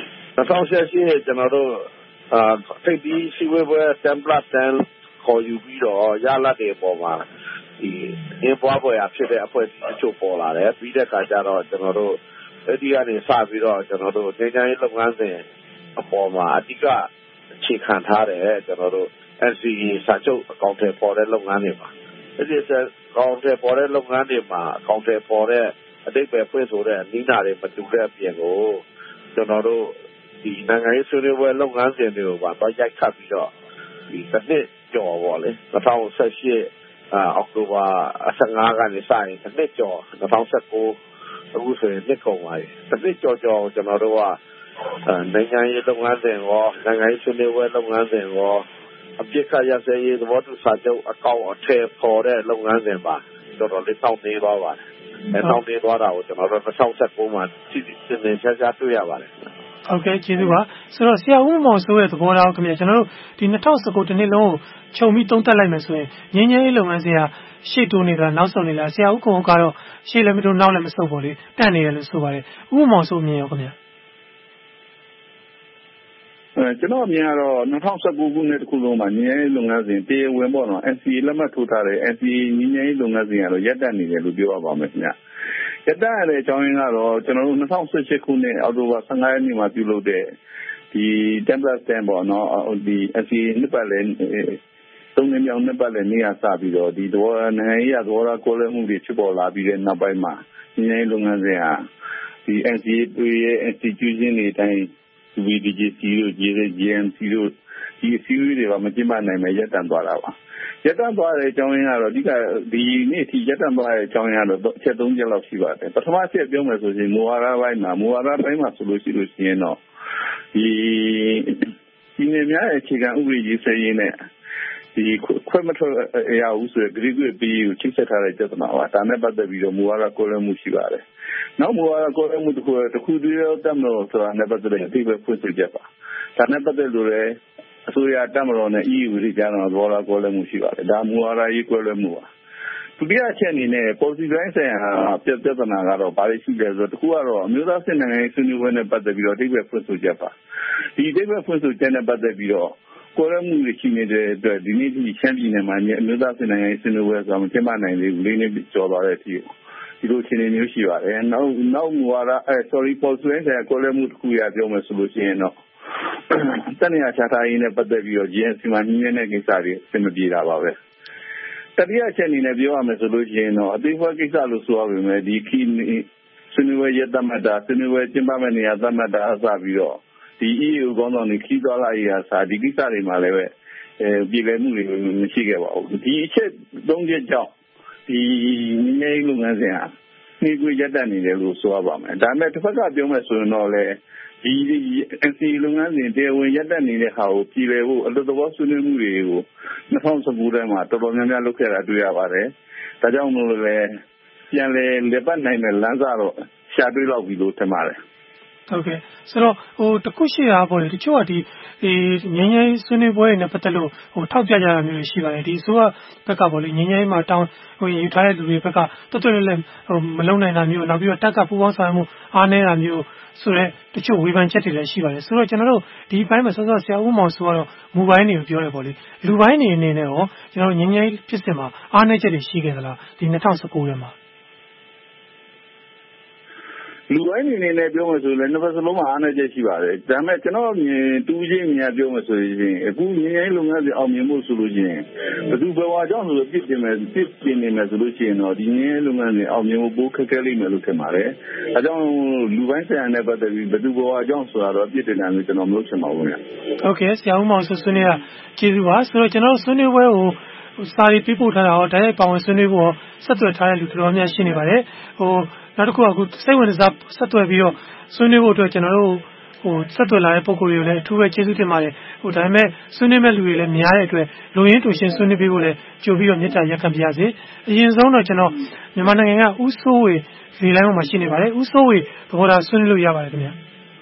2018ကျွန်တော်တို့ထိပ်ပြီးစီဝေးပွဲ10+10ခေါ်ယူပြီးတော့ရလာတဲ့ပုံမှာဒီအင်းပွားပေါ်ရဖြစ်တဲ့အဖွဲ့အချို့ပေါ်လာတယ်ပြီးတဲ့အခါကျတော့ကျွန်တော်တို့အဲ့ဒီကနေစပြီးတော့ကျွန်တော်တို့ဒေသရေးလုပ်ငန်းစဉ်အပေါ်မှာအဓိကအခြေခံထားတယ်ကျွန်တော်တို့ NCA စာချုပ်အကောင့်တွေပေါ်တဲ့လုပ်ငန်းတွေမှာအဲ့ဒီအကောင့်တွေပေါ်တဲ့လုပ်ငန်းတွေမှာအကောင့်တွေပေါ်တဲ့အတိတ်ပဲဖွင့်ဆိုတဲ့နီးနာတွေမတူတဲ့အပြင်ကိုကျွန်တော်တို့ဒီနိုင်ငံရေးဆွေးနွေးပွဲလုပ်ငန်းစဉ်တွေကိုပါတော့ရိုက်ခတ်ပြီးတော့ဒီတစ်နှစ်ကျော်ပေါ့လေ2018အောက်တိုဘာ15ကနေစရင်တစ်နှစ်ကျော်2019အခုဆိုရင်နှစ်ကုန်ပါပြီတစ်နှစ်ကျော်ကျွန်တော်တို့ကနိုင်ငံရေးလုပ်ငန်းစဉ်ရောနိုင်ငံရေးဆွေးနွေးပွဲလုပ်ငန်းစဉ်ရောအပြစ်ခတ်ရစဲရေးသဘောတူစာချုပ်အကောင့်အထည်ပေါ်တဲ့လုပ်ငန်းစဉ်ပါတော်တော်လေးတောင်းနေသွားပါတယ်နှောင့်နှေးသွားတာကိုကျွန်တော်တို့2019မှာသိသိချာချာတွေ့ရပါတယ်ဟုတ်ကဲ့ကျေးဇူးပါဆိုတော့ဆရာဦးမောင်စိုးရဲ့သဘောထားခင်ဗျာကျွန်တော်တို့ဒီ2019တနှစ်လုံးကိုခြုံပြီးသုံးသပ်လိုက်မယ်ဆိုရင်ငြိမ်းချမ်းရေးလုပ်ငန်းစဉ်ဟာရှေ့တိုးနေတာနောက်ဆုတ်နေလားဆရာဦးကုန်းကတော့ရှေ့လည်းမတိုးနောက်လည်းမဆုတ်ပါလေတန့်နေတယ်လို့ဆိုပါတယ်ဦးမောင်စိုးမြင်ရောခင်ဗျာကျွန်တော်အမြင်ကတော့2019ခုနှစ်တခုလုံးမှာငြိမ်းချမ်းရေးလုပ်ငန်းစဉ်တရားဝင်ပေါ့နော် NCA လက်မှတ်ထိုးထားတဲ့ NCA ငြိမ်းချမ်းရေးလုပ်ငန်းစဉ်ကတော့ရပ်တန့်နေတယ်လို့ပြောရပါမယ်ခင်ဗျရပ်တန့်ရတဲ့အကြောင်းရင်းကတော့ကျွန်တော်တို့2018ခုနှစ်အောက်တိုဘာ15ရက်နေ့မှာပြုလုပ်တဲ့ဒီ10+10ပေါ့နော်ဒီ NCA နှစ်ပတ်လည်သုံးနှစ်မြောက်နှစ်ပတ်လည်နေ့ကစပြီးတော့ဒီသဘောနိုင်ငံရေးသဘောထားကိုယ်လွှဲမှုတွေဖြစ်ပေါ်လာပြီးတဲ့နောက်ပိုင်းမှာငြိမ်းချမ်းရေးလုပ်ငန်းစဉ်ဟာဒီ NCA တွေရဲ့ institution တွေတိုင်း VDGC တို့ JMC တို့ဒီအစည်းအဝေးတွေကမကျင်းပနိုင်ပဲရပ်တန့်သွားတာပါရပ်တန့်သွားတဲ့အကြောင်းရင်းကတော့ဒီနေ့အထိရပ်တန့်သွားတဲ့အကြောင်းရင်းကတော့အချက်၃ချက်လောက်ရှိပါတယ်ပထမအချက်ပြောမယ်ဆိုရင်မူဝါဒပိုင်းမှာဆိုလို့ရှိရင်တော့ဒီနေများအခြေခံဥပဒေရေးဆွဲရေးနဲ့ဒီခွဲမထွက်ရဘူးဆိုတဲ့ဂရိကွေပြီးကိုချိတ်ဆက်ထားတဲ့ပြဿနာပါဒါနဲ့ပတ်သက်ပြီးတော့မူဝါဒကိုယ်လွှဲမှုရှိပါတယ်နောက်မူဝါဒကိုယ်လွှဲမှုတစ်ခုတည်းတော့တတ်မလို့ဆိုတာနဲ့ပတ်သက်တဲ့အသေးပဲဖွင့်ဆိုချက်ပါဒါနဲ့ပတ်သက်လို့လည်းအစိုးရတမတော်နဲ့ EU တွေကြားမှာဘောလာကိုယ်လွှဲမှုရှိပါတယ်ဒါမူဝါဒရေးကိုယ်လွှဲမှုပါဒုတိယအချက်အနေနဲ့ policy line ဆိုင်ရာပြဿနာကတော့ဘာလို့ရှိလဲဆိုတော့တခုကတော့အမျိုးသားစစ်နိုင်ငံရေးဆွေးနွေးပွဲနဲ့ပတ်သက်ပြီးတော့အသေးပဲဖွင့်ဆိုချက်ပါဒီအသေးပဲဖွင့်ဆိုချက်နဲ့ပတ်သက်ပြီးတော့ကိုယ်လွှဲမှုတွေရှိနေတဲ့အတွက်ဒီနေ့ဒီချမ်းပြည်နယ်မှာအမျိုးသားစစ်နိုင်ငံရေးဆွေးနွေးပွဲဆိုတာမကျင်းပနိုင်သေးဘူးလေးနှစ်ကျော်သွားတဲ့အထိဒီလိုအခြေအနေမျိုးရှိပါတယ်နောက်မူဝါဒpolicy line ဆိုင်ရာကိုယ်လွှဲမှုတစ်ခုရပြောမယ်ဆိုလို့ရှိရင်တော့တနည်းအားဖြင့်ထားရင်းနဲ့ပတ်သက်ပြီးတော့ GNC မှာညှိနှိုင်းတဲ့ကိစ္စတွေအဆင်မပြေတာပါပဲတတိယအချက်အနေနဲ့ပြောရမယ်ဆိုလို့ရှိရင်တော့အသေးဖွဲကိစ္စလို့ဆိုရပါမယ်ဒီခီဆွေးနွေးပွဲရက်သတ်မှတ်တာဆွေးနွေးပွဲကျင်းပမယ့်နေရာသတ်မှတ်တာအစပြီးတော့ဒီ EU ကောင်းဆောင်တွေခီးသွားလာရေးအစားဒီကိစ္စတွေမှာလည်းပဲပြည်လည်မှုတွေမရှိခဲ့ပါဘူးဒီအချက်၃ချက်ကြောင့်ဒီငြိမ်းချမ်းရေးလုပ်ငန်းစဉ်ဟာနှေးကွေးရပ်တန့်နေတယ်လို့ဆိုရပါမယ်ဒါပေမဲ့တစ်ဖက်ကပြောမယ်ဆိုရင်တော့လည်းဒီ NCA လုပ်ငန်းစဉ်တရားဝင်ရပ်တန့်နေတဲ့ဟာကိုပြည်လည်ဖို့အလွတ်သဘောဆွေးနွေးမှုတွေကို2019ထဲမှာတော်တော်များများလုပ်ခဲ့တာတွေ့ရပါတယ်ဒါကြောင့်မို့လို့လည်းပြန်လည်လက်ပတ်နိုင်တဲ့လမ်းစာတော့ရှာတွေ့လောက်ပြီလို့ထင်ပါတယ်ဟုတ်ကဲ့ဆိုတော့တခုရှိတာပေါ့လေတချို့ကဒီငင်းငယ်ဆွေးနွေးပွဲတွေနဲ့ပတ်သက်လို့ထောက်ပြကြတာမျိုးရှိပါတယ်ဒီဆိုကဘက်ကပေါ့လေငင်းငယ်မှာတောင်းယူထားတဲ့လူတွေဘက်ကတော်တော်လည်းမလုံနိုင်တာမျိုးနောက်ပြီးတော့တက်ကပူပေါင်းဆောင်မှုအားနည်းတာမျိုးဆိုတော့တချို့ဝေဖန်ချက်တွေလည်းရှိပါတယ်ဆိုတော့ကျွန်တော်တို့ဒီဘက်မှာစောစောဆရာဦးမောင်ဆိုတော့မူပိုင်းတွေကိုပြောရပေါ့လေလူပိုင်းတွေအနေနဲ့ရောကျွန်တော်တို့ငင်းငယ်ဖြစ်စဉ်မှာအားနည်းချက်တွေရှိခဲ့သလားဒီ2019ထဲမှာလူပိုင်းအနေနဲ့ပြောမယ်ဆိုရင်နှစ်ဖက်စလုံးမှာအားနည်းချက်ရှိပါတယ်ဒါပေမဲ့ကျွန်တော်မြင်တူးချင်းမြင်ပြောမယ်ဆိုရင်အခုငင်းငယ်လုပ်ငန်းတွေအောင်မြင်ဖို့ဆိုလို့ရှိရင်ဘယ်သူဘယ်ဝါကြောင့်ဆိုပြစ်တင်နေမယ်ဆိုလို့ရှိရင်တော့ဒီငင်းငယ်လုပ်ငန်းတွေအောင်မြင်ဖို့ပိုခက်ခဲလိမ့်မယ်လို့ထင်ပါတယ်အဲကြောင့်လူပိုင်းဆိုင်ရာနဲ့ပတ်သက်ပြီးဘယ်သူဘယ်ဝါကြောင့်ဆိုတာတော့ပြစ်တင်တယ်လို့ကျွန်တော်မလုပ်ချင်ပါဘူးခင်ဗျဟုတ်ကဲ့ဆရာဦးမောင်ဆွေးနွေးတာကျေးဇူးပါဆိုတော့ကျွန်တော်ဆွေးနွေးပွဲကိုစာရီပြပို့ထားတာတော့တိုက်ရိုက်ပါဝင်ဆွေးနွေးဖို့ဆက်သွယ်ထားတဲ့လူတော်တော်များရှိနေပါတယ်နောက်တစ်ခုကအခုစိတ်ဝင်စားဆက်သွယ်ပြီးတော့ဆွေးနွေးဖို့အတွက်ကျွန်တော်တို့ဆက်သွယ်လာတဲ့ပုံကိုယ်တွေကိုလည်းအထူးပဲကျေးဇူးတင်ပါတယ်ဒါပေမဲ့ဆွေးနွေးမဲ့လူတွေလည်းများတဲ့အတွက်လူရင်းတူရှင်ဆွေးနွေးပေးဖို့လည်းကြိုပြီးတော့မေတ္တာရက်ခံပါရစေအရင်ဆုံးတော့ကျွန်တော်မြန်မာနိုင်ငံကဦးစိုးဝေဒီလိုင်းမှာရှိနေပါတယ်ဦးစိုးဝေဘော်ဒါဆွေးနွေးလို့ရပါတယ်ခင်ဗျာ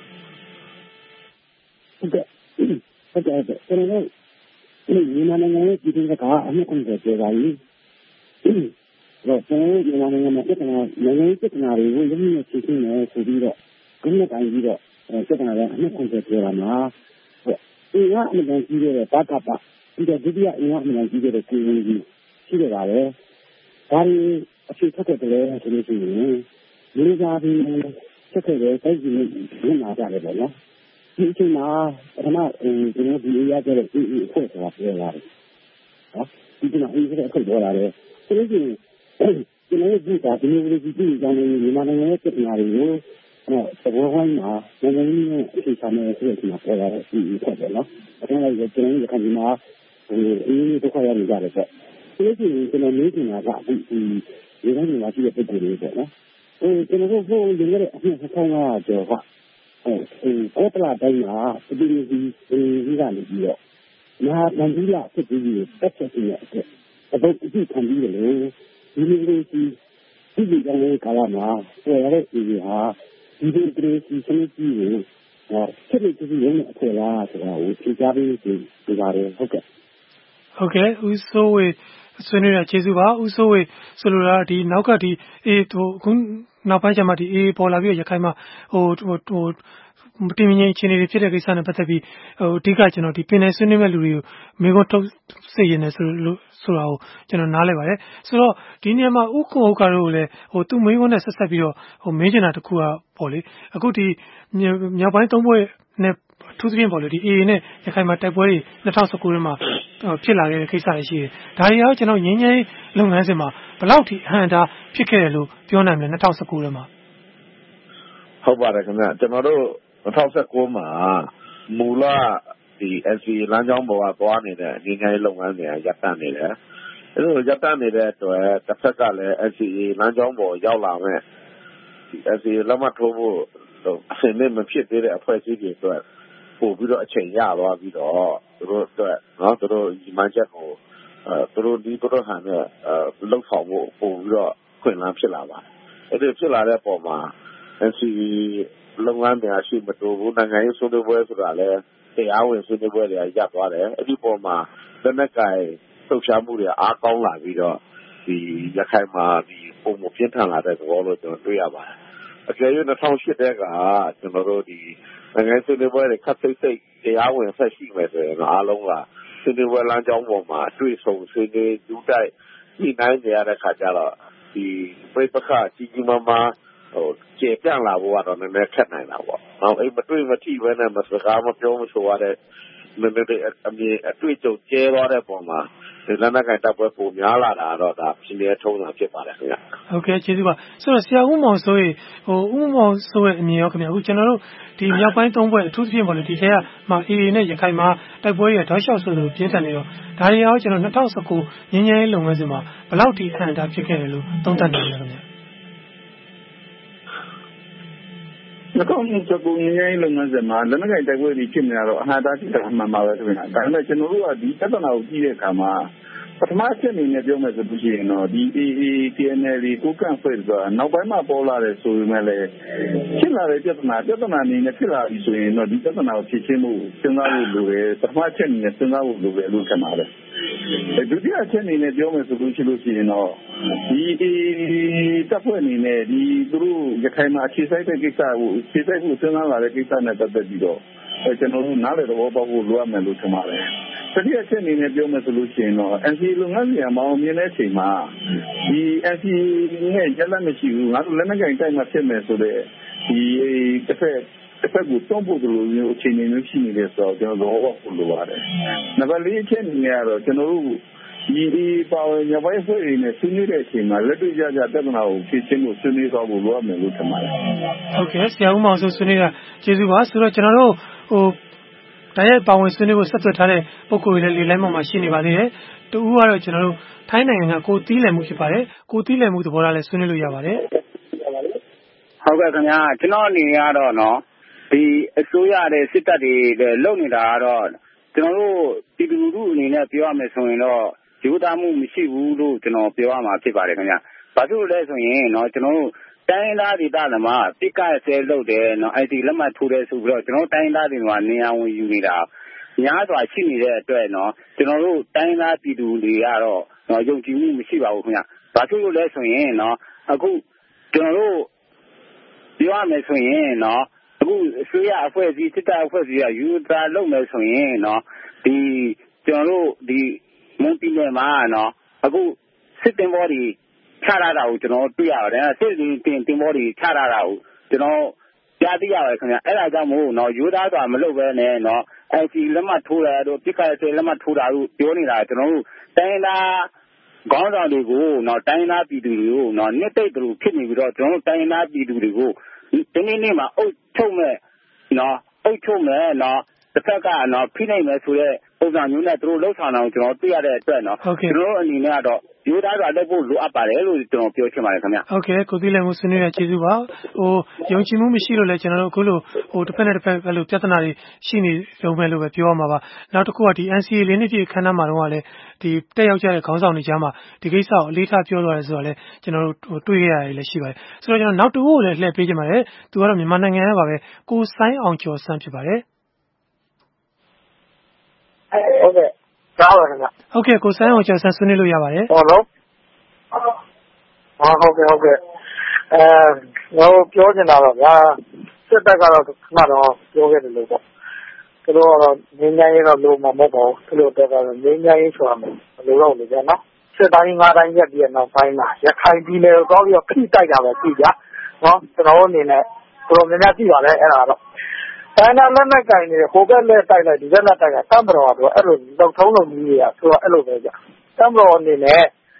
ဟုတ်ကဲ့ကျွန်တော်တို့မြန်မာနိုင်ငံရဲ့ပြည်တွင်းကအနှစ်90ကျော်ပါပြီတော့ကျွန်တော်မြန်မာနိုင်ငံမှာနိုင်ငံရေးပြဿနာတွေကိုရင်းနှီးဖြေရှင်းနေဆိုပြီးတော့ခုနှစ်တိုင်းပြီးတော့ပြဿနာကအနှစ်90ကျော်လာမှာအင်အားအမှန်ကြီးတဲ့တာကပပြီးတော့ဒုတိယအင်အားအမှန်ကြီးတဲ့ကိုဝင်ကြီးရှိကြတာပဲဒါတွေအဖြစ်ထွက်တဲ့လေဆိုလို့ရှိရင်လူသားတွေဆက်ခဲ့တဲ့တိုက်ကြီးနဲ့နာကြတယ်ပေါ့နော်ဒီအချိန်မှာပထမကျွန်တော်ဒီရရတဲ့အဖွဲ့ဆိုတာပြောရတယ်နော်ဒီကနေ့အဲဒီအဖွဲ့ပေါ်လာတယ်ဆိုလို့ရှိရင်ကျွန်တော်တို့ကဒီလိုမျိုးကြည့်ကြတယ်မြန်မာနိုင်ငံရဲ့ပြည်နာတွေကိုသဘောဝိုင်းမှာနိုင်ငံရေးနဲ့အခြေခံတဲ့ဆိုတဲ့ဒီမှာပေါ်လာတဲ့ဒီအဖွဲ့ပဲနော်အဲဒါလည်းကျွန်တော်တို့ခံဒီမှာအင်းဒုက္ခရနေကြတယ်ပေါ့ဆိုလို့ရှိရင်ကျွန်တော်နေနေတာကဒီနိုင်ငံမှာရှိတဲ့ပြည်တွေပေါ့နော်ကျွန်တော်တို့ဟိုရင်းရတဲ့အနှစ်2000ကျော်ကကောတလာတိုင်းမှာပြည်သူတွေကနေပြီးတော့ညာနန်ကြီးလာဖြစ်ပြီးတက်ချက်နေတဲ့အပုတ်အကြည့်ခံပြီးတယ်လို့ဒီလိုလိုကြီးဒီကြောင့်လည်းကာလမှာပေါ်ရတဲ့အေးဟာဒီလိုတည်းစီစနစ်ကြီးကိုဆက်လက်ကြည့်ရမယ့်အဖွဲ့လားဆိုတာကိုဖြေကြားပေးဒီပါတယ်ဟုတ်ကဲ့ဦးစိုးဝေဆွေးနွေးတာကျေးဇူးပါဦးစိုးဝေဆိုလိုတာဒီနောက်ကဒီအခုနောက်ပိုင်းကျမှဒီပေါ်လာပြီးရခိုင်မှာတင်မြင့်အခြေအနေတွေဖြစ်တဲ့ကိစ္စနဲ့ပတ်သက်ပြီးအဓိကကျွန်တော်ဒီပင်နယ်ဆွေးနွေးမဲ့လူတွေကိုမိကုန်းထုတ်စေရင်လည်းဆိုတာကိုကျွန်တော်နားလည်ပါတယ်ဆိုတော့ဒီနေရာမှာဥက္ကုဟုတ်ကတော့လည်းသူ့မိကုန်းနဲ့ဆက်ဆက်ပြီးတော့မေးချင်တာတခုကပေါ့လေအခုဒီမြောက်ပိုင်းသုံးဘက်နဲ့ထူးသဖြင့်ပေါ့လေဒီ AA နဲ့ရခိုင်မှာတိုက်ပွဲတွေ2019ထဲမှာဖြစ်လာခဲ့တဲ့ကိစ္စတွေရှိတယ်ဒါတွေရောကျွန်တော်ငင်းငယ်လုပ်ငန်းစဉ်မှာဘယ်လောက်ထိအဟန့်အတားဖြစ်ခဲ့တယ်လို့ပြောနိုင်မလဲ2019ထဲမှာဟုတ်ပါတယ်ခင်ဗျကျွန်တော်တို့2019မှာမူလဒီ NCA လမ်းကြောင်းပေါ်ကသွားနေတဲ့ငင်းငယ်လုပ်ငန်းတွေရပ်တန့်နေတယ်အဲ့လိုရပ်တန့်နေတဲ့အတွက်တစ်ဖက်ကလည်း NCA လမ်းကြောင်းပေါ်ရောက်လာမဲ့ဒီ NCA လက်မှတ်ထိုးဖို့အဆင်နဲ့မဖြစ်သေးတဲ့အဖွဲ့အစည်းတွေအတွက်ပို့ပြီးတော့အချိန်ရသွားပြီးတော့သူတို့အတွက်နော်သူတို့ဒီမှန်ချက်ကိုသူတို့ဒီသူတို့ဟန်နဲ့လှုပ်ဆောင်ဖို့ပို့ပြီးတော့ခွင့်လန်းဖြစ်လာပါတယ်အဲ့ဒီဖြစ်လာတဲ့ပုံမှာ NCA လုပ်ငန်းတွေရှိမတူဘူးနိုင်ငံရေးဆွေးနွေးပွဲဆိုတာလည်းတရားဝင်ဆွေးနွေးပွဲတွေရပ်သွားတယ်အဲ့ဒီပုံမှာလက်နက်ကိုင်လှုပ်ရှားမှုတွေအားကောင်းလာပြီးတော့ဒီရခိုင်မှာဒီပုံမပြင်းထန်လာတဲ့သဘောလို့ကျွန်တော်တွေ့ရပါတယ်အကယ်၍2008တဲ့ကကျွန်တော်တို့ဒီနိုင်ငံဆွေးနွေးပွဲတွေခက်စိတ်တရားဝင်ဆက်ရှိမယ်ဆိုရင်အားလုံးကဆွေးနွေးပွဲလမ်းကြောင်းပေါ်မှာတွေ့ဆုံဆွေးနွေးဒူးတိုက်ညှိနှိုင်းကြရတဲ့ခါကျတော့ဒီပြိပခါကြီးမားမားကျေပြန့်လာဖို့ကတော့နည်းနည်းခက်နိုင်တာပေါ့။နောက်အဲ့မတွေ့မထိပဲနဲ့မစကားမပြောမဆိုရတဲ့နည်းနည်းအမြင်အတွေ့အကြုံကျဲသွားတဲ့ပုံမှာလက်နက်ကိုင်တပ်ပွဲပုံများလာတာတော့ဒါပြည်နယ်ထုံးတာဖြစ်ပါတယ်ခင်ဗျ။ဟုတ်ကဲ့ကျေးဇူးပါ။ဆိုတော့ဆရာဦးမောင်စိုးရေဦးမောင်စိုးရဲ့အမြင်ရောခင်ဗျအခုကျွန်တော်တို့ဒီမြောက်ပိုင်းသုံးဘက်အထူးသဖြင့်ပေါ့လေဒီထဲကမှာ AA နဲ့ရခိုင်မှာတိုက်ပွဲတွေတောက်လျှောက်ဆိုလို့ပြင်းထန်နေတော့ဒါတွေရောကျွန်တော်2019ငင်းငယ်လုပ်ငန်းစဉ်မှာဘယ်လောက်ထိအဟန့်အတားဖြစ်ခဲ့တယ်လို့သုံးသပ်နေလဲခင်ဗျ 2019ငင်းလုပ်ငန်းစဉ်မှာလက်နက်ကိုင်တိုက်ပွဲတွေဖြစ်နေတာတော့အဟန့်အတားဖြစ်တာမှန်ပါပဲခင်ဗျာဒါပေမဲ့ကျွန်တော်တို့ကဒီပြဿနာကိုကြည့်တဲ့အခါမှာပထမချက်အနေနဲ့ပြောမယ်ဆိုလို့ရှိရင်တော့ဒီ AA TNL ကိုကန့်ဖွဲ့ဆိုတာနောက်ပိုင်းမှာပေါ်လာတယ်ဆိုပေမဲ့လည်းဖြစ်လာတဲ့ပြဿနာအနေနဲ့ဖြစ်လာပြီဆိုရင်တော့ဒီပြဿနာကိုဖြေရှင်းဖို့စဉ်းစားဖို့လိုတယ်ပထမချက်အနေနဲ့စဉ်းစားဖို့လိုတယ်လို့ထင်ပါတယ်ဒုတိယချက်အနေနဲ့ပြောမယ်ဆိုလို့ရှိရင်တော့ဒီတပ်ဖွဲ့အနေနဲ့ဒီသူတို့ရခိုင်မှာအခြေစိုက်တဲ့ကိစ္စကိုအခြေစိုက်ဖို့စဉ်းစားလာတဲ့ကိစ္စနဲ့ပတ်သက်ပြီးတော့ကျွန်တော်တို့နားလည်တော့ပေါက်ဖို့လိုအပ်မယ်လို့ထင်ပါတယ်တတိယချက်အနေနဲ့ပြောမယ်ဆိုလို့ရှိရင်တော့ NCA လုပ်ငန်းစဉ်မှာအောင်မြင်တဲ့အချိန်မှာဒီ NCA နဲ့ရလဒ်မရှိဘူးငါတို့လက်နက်ကိုင်တိုက်မှာဖြစ်မယ်ဆိုတဲ့ဒီတစ်ဖက်ကိုတွန်းပို့တယ်လို့မျိုးအခြေအနေမျိုးရှိနေတယ်ဆိုတော့ကျွန်တော်တို့ဘောလို့ပါတယ်နံပါတ်၄အချက်အနေနဲ့ကတော့ကျွန်တော်တို့ဒီပါဝင်ရပိုင်းဖွဲ့ရင်းနဲ့ဆွေးနွေးတဲ့အချိန်မှာလက်တွေ့ကြပြဿနာကိုဖြေရှင်းဖို့ဆွေးနွေးသွားဖို့လိုအပ်မယ်လို့ထင်ပါတယ်ဟုတ်ကဲ့ဆရာဦးမောင်ဆိုဆွေးနွေးတာကျေးဇူးပါဆိုတော့ကျွန်တော်တို့တိုင်းရဲ့ပါဝင်ဆွေးနွေးဖို့ဆက်သွယ်ထားတဲ့ပုံကိုယ်တွေလည်းလေလိုင်းပေါ်မှာရှိနေပါသေးတယ်။တူဦးကတော့ကျွန်တော်တို့ထိုင်းနိုင်ငံကကိုတီးလည်မှုဖြစ်ပါတယ်။ကိုတီးလည်မှုသဘောထားလည်းဆွေးနွေးလို့ရပါတယ်။ဟုတ်ကဲ့ခင်ဗျာကျွန်တော်အနေနဲ့ကတော့နော်ဒီအစိုးရတဲ့စစ်တပ်တွေလုံနေတာကတော့ကျွန်တော်တို့ပြည်သူလူထုအနေနဲ့ပြောရမယ်ဆိုရင်တော့ယူသားမှုမရှိဘူးလို့ကျွန်တော်ပြောရမှာဖြစ်ပါတယ်ခင်ဗျာ။ဘာလို့လဲဆိုရင်နော်ကျွန်တော်တို့တိုင်းသားဒေသတွေမှာတိကဆဲလုပ်တယ်နော်ITလက်မှတ်ထိုးတယ်ဆိုပြီးတော့ကျွန်တော်တိုင်းသားတွေမှာနေရာဝင်ယူနေတာများစွာရှိနေတဲ့အတွက်နော်ကျွန်တော်တို့တိုင်းသားပြည်သူတွေကတော့နော်ယုံကြည်မှုမရှိပါဘူးခင်ဗျ။ဘာလို့လဲဆိုရင်နော်အခုကျွန်တော်တို့ပြောရမယ်ဆိုရင်နော်အခုအစိုးရအဖွဲ့အစည်းစစ်တပ်အဖွဲ့အစည်းကယူသားလုပ်မယ်ဆိုရင်နော်ဒီကျွန်တော်တို့ဒီမွန်ပြည်နယ်မှာနော်အခုစစ်တင်ဘောတွေချရတာကိုကျွန်တော်တွေ့ရတယ်စစ်တင်ဘောတွေချရတာကိုကျွန်တော်ကြားသိရတယ်ခင်ဗျအဲ့ဒါကြောင့်မို့နော်ယူသားစွာမလုပ်ဘဲနဲ့နော်ITလက်မှတ်ထိုးတာတို့ပြစ်ခတ်ဆဲလက်မှတ်ထိုးတာတို့ပြောနေတာကျွန်တော်တို့တိုင်းသားခေါင်းဆောင်တွေကိုနော်တိုင်းသားပြည်သူတွေကိုနော်နှစ်သိမ့်သူဖြစ်နေပြီးတော့ကျွန်တော်တို့တိုင်းသားပြည်သူတွေကိုဒီနေ့မှာအုပ်ချုပ်မဲ့နော်အုပ်ချုပ်မဲ့နော်တစ်ဖက်ကနော်ဖိနှိပ်မယ်ဆိုတဲ့ပုံစံမျိုးနဲ့သူတို့လှုပ်ဆောင်တာကိုကျွန်တော်တွေ့ရတဲ့အတွက်နော်ကျွန်တော်တို့အနေနဲ့ကတော့ရိုးသားစွာလုပ်ဖို့လိုအပ်ပါတယ်လို့ကျွန်တော်ပြောချင်ပါတယ်ခင်ဗျဟုတ်ကဲ့ကိုသီးလင်ကိုဆွေးနွေးရကျေးဇူးပါယုံကြည်မှုမရှိလို့လည်းကျွန်တော်တို့အခုလိုတစ်ဖက်နဲ့တစ်ဖက်အဲ့လိုပြဿနာတွေရှိနေလုံးပဲလို့ပဲပြောရမှာပါနောက်တစ်ခုကဒီ NCA ၄နှစ်ပြည့်အခမ်းအနားမှာတော့လည်းဒီတက်ရောက်ကြတဲ့ခေါင်းဆောင်တွေကြားမှာဒီကိစ္စကိုအလေးထားပြောသွားတယ်ဆိုတော့လည်းကျွန်တော်တို့တွေ့ခဲ့ရတယ်လည်းရှိပါတယ်ဆိုတော့ကျွန်တော်နောက်တစ်ခုကိုလည်းလှည့်ပေးချင်ပါတယ်သူကတော့မြန်မာနိုင်ငံရဲ့ပါပဲကိုစိုင်းအောင်ကျော်ဆန်းဖြစ်ပါတယ်ဟုတ်ကဲ့ကြားပါခင်ဗျဟုတ်ကဲ့ကိုစိုင်းအောင်ကျော်ဆန်းဆွေးနွေးလို့ရပါတယ်ဟုတ်နော်ဟုတ်ကဲ့ကျွန်တော်ပြောချင်တာတော့ဗျာစစ်တပ်ကတော့ခဏတော့ပြောခဲ့တယ်လို့ပေါ့သူတို့ကတော့ငင်းငယ်ရေးတော့လိုမှာမဟုတ်ပါဘူးသူတို့ကတော့ငင်းငယ်ရေးဆိုတာမလိုတော့ဘူးကြာနော်စစ်တိုင်း၅တိုင်းရက်ပြီးနောက်ပိုင်းမှာရခိုင်ပြည်နယ်ကိုတော့ပြီးဖိတိုက်တာပဲကြည့်ကြနော်ကျွန်တော်အနေနဲ့တော်တော်များများကြည့်ပါလေအဲ့ဒါတော့အဲ့ဒါလက်နဲ့ကင်နေဟိုဘက်လက်တိုက်လိုက်ဒီဘက်လက်တိုက်ကတမ်ဘရောကတော့အဲ့လိုလုံထုံးလုံကြီးတွေကဆိုတော့အဲ့လိုပဲကြာတမ်ဘရောအနေနဲ့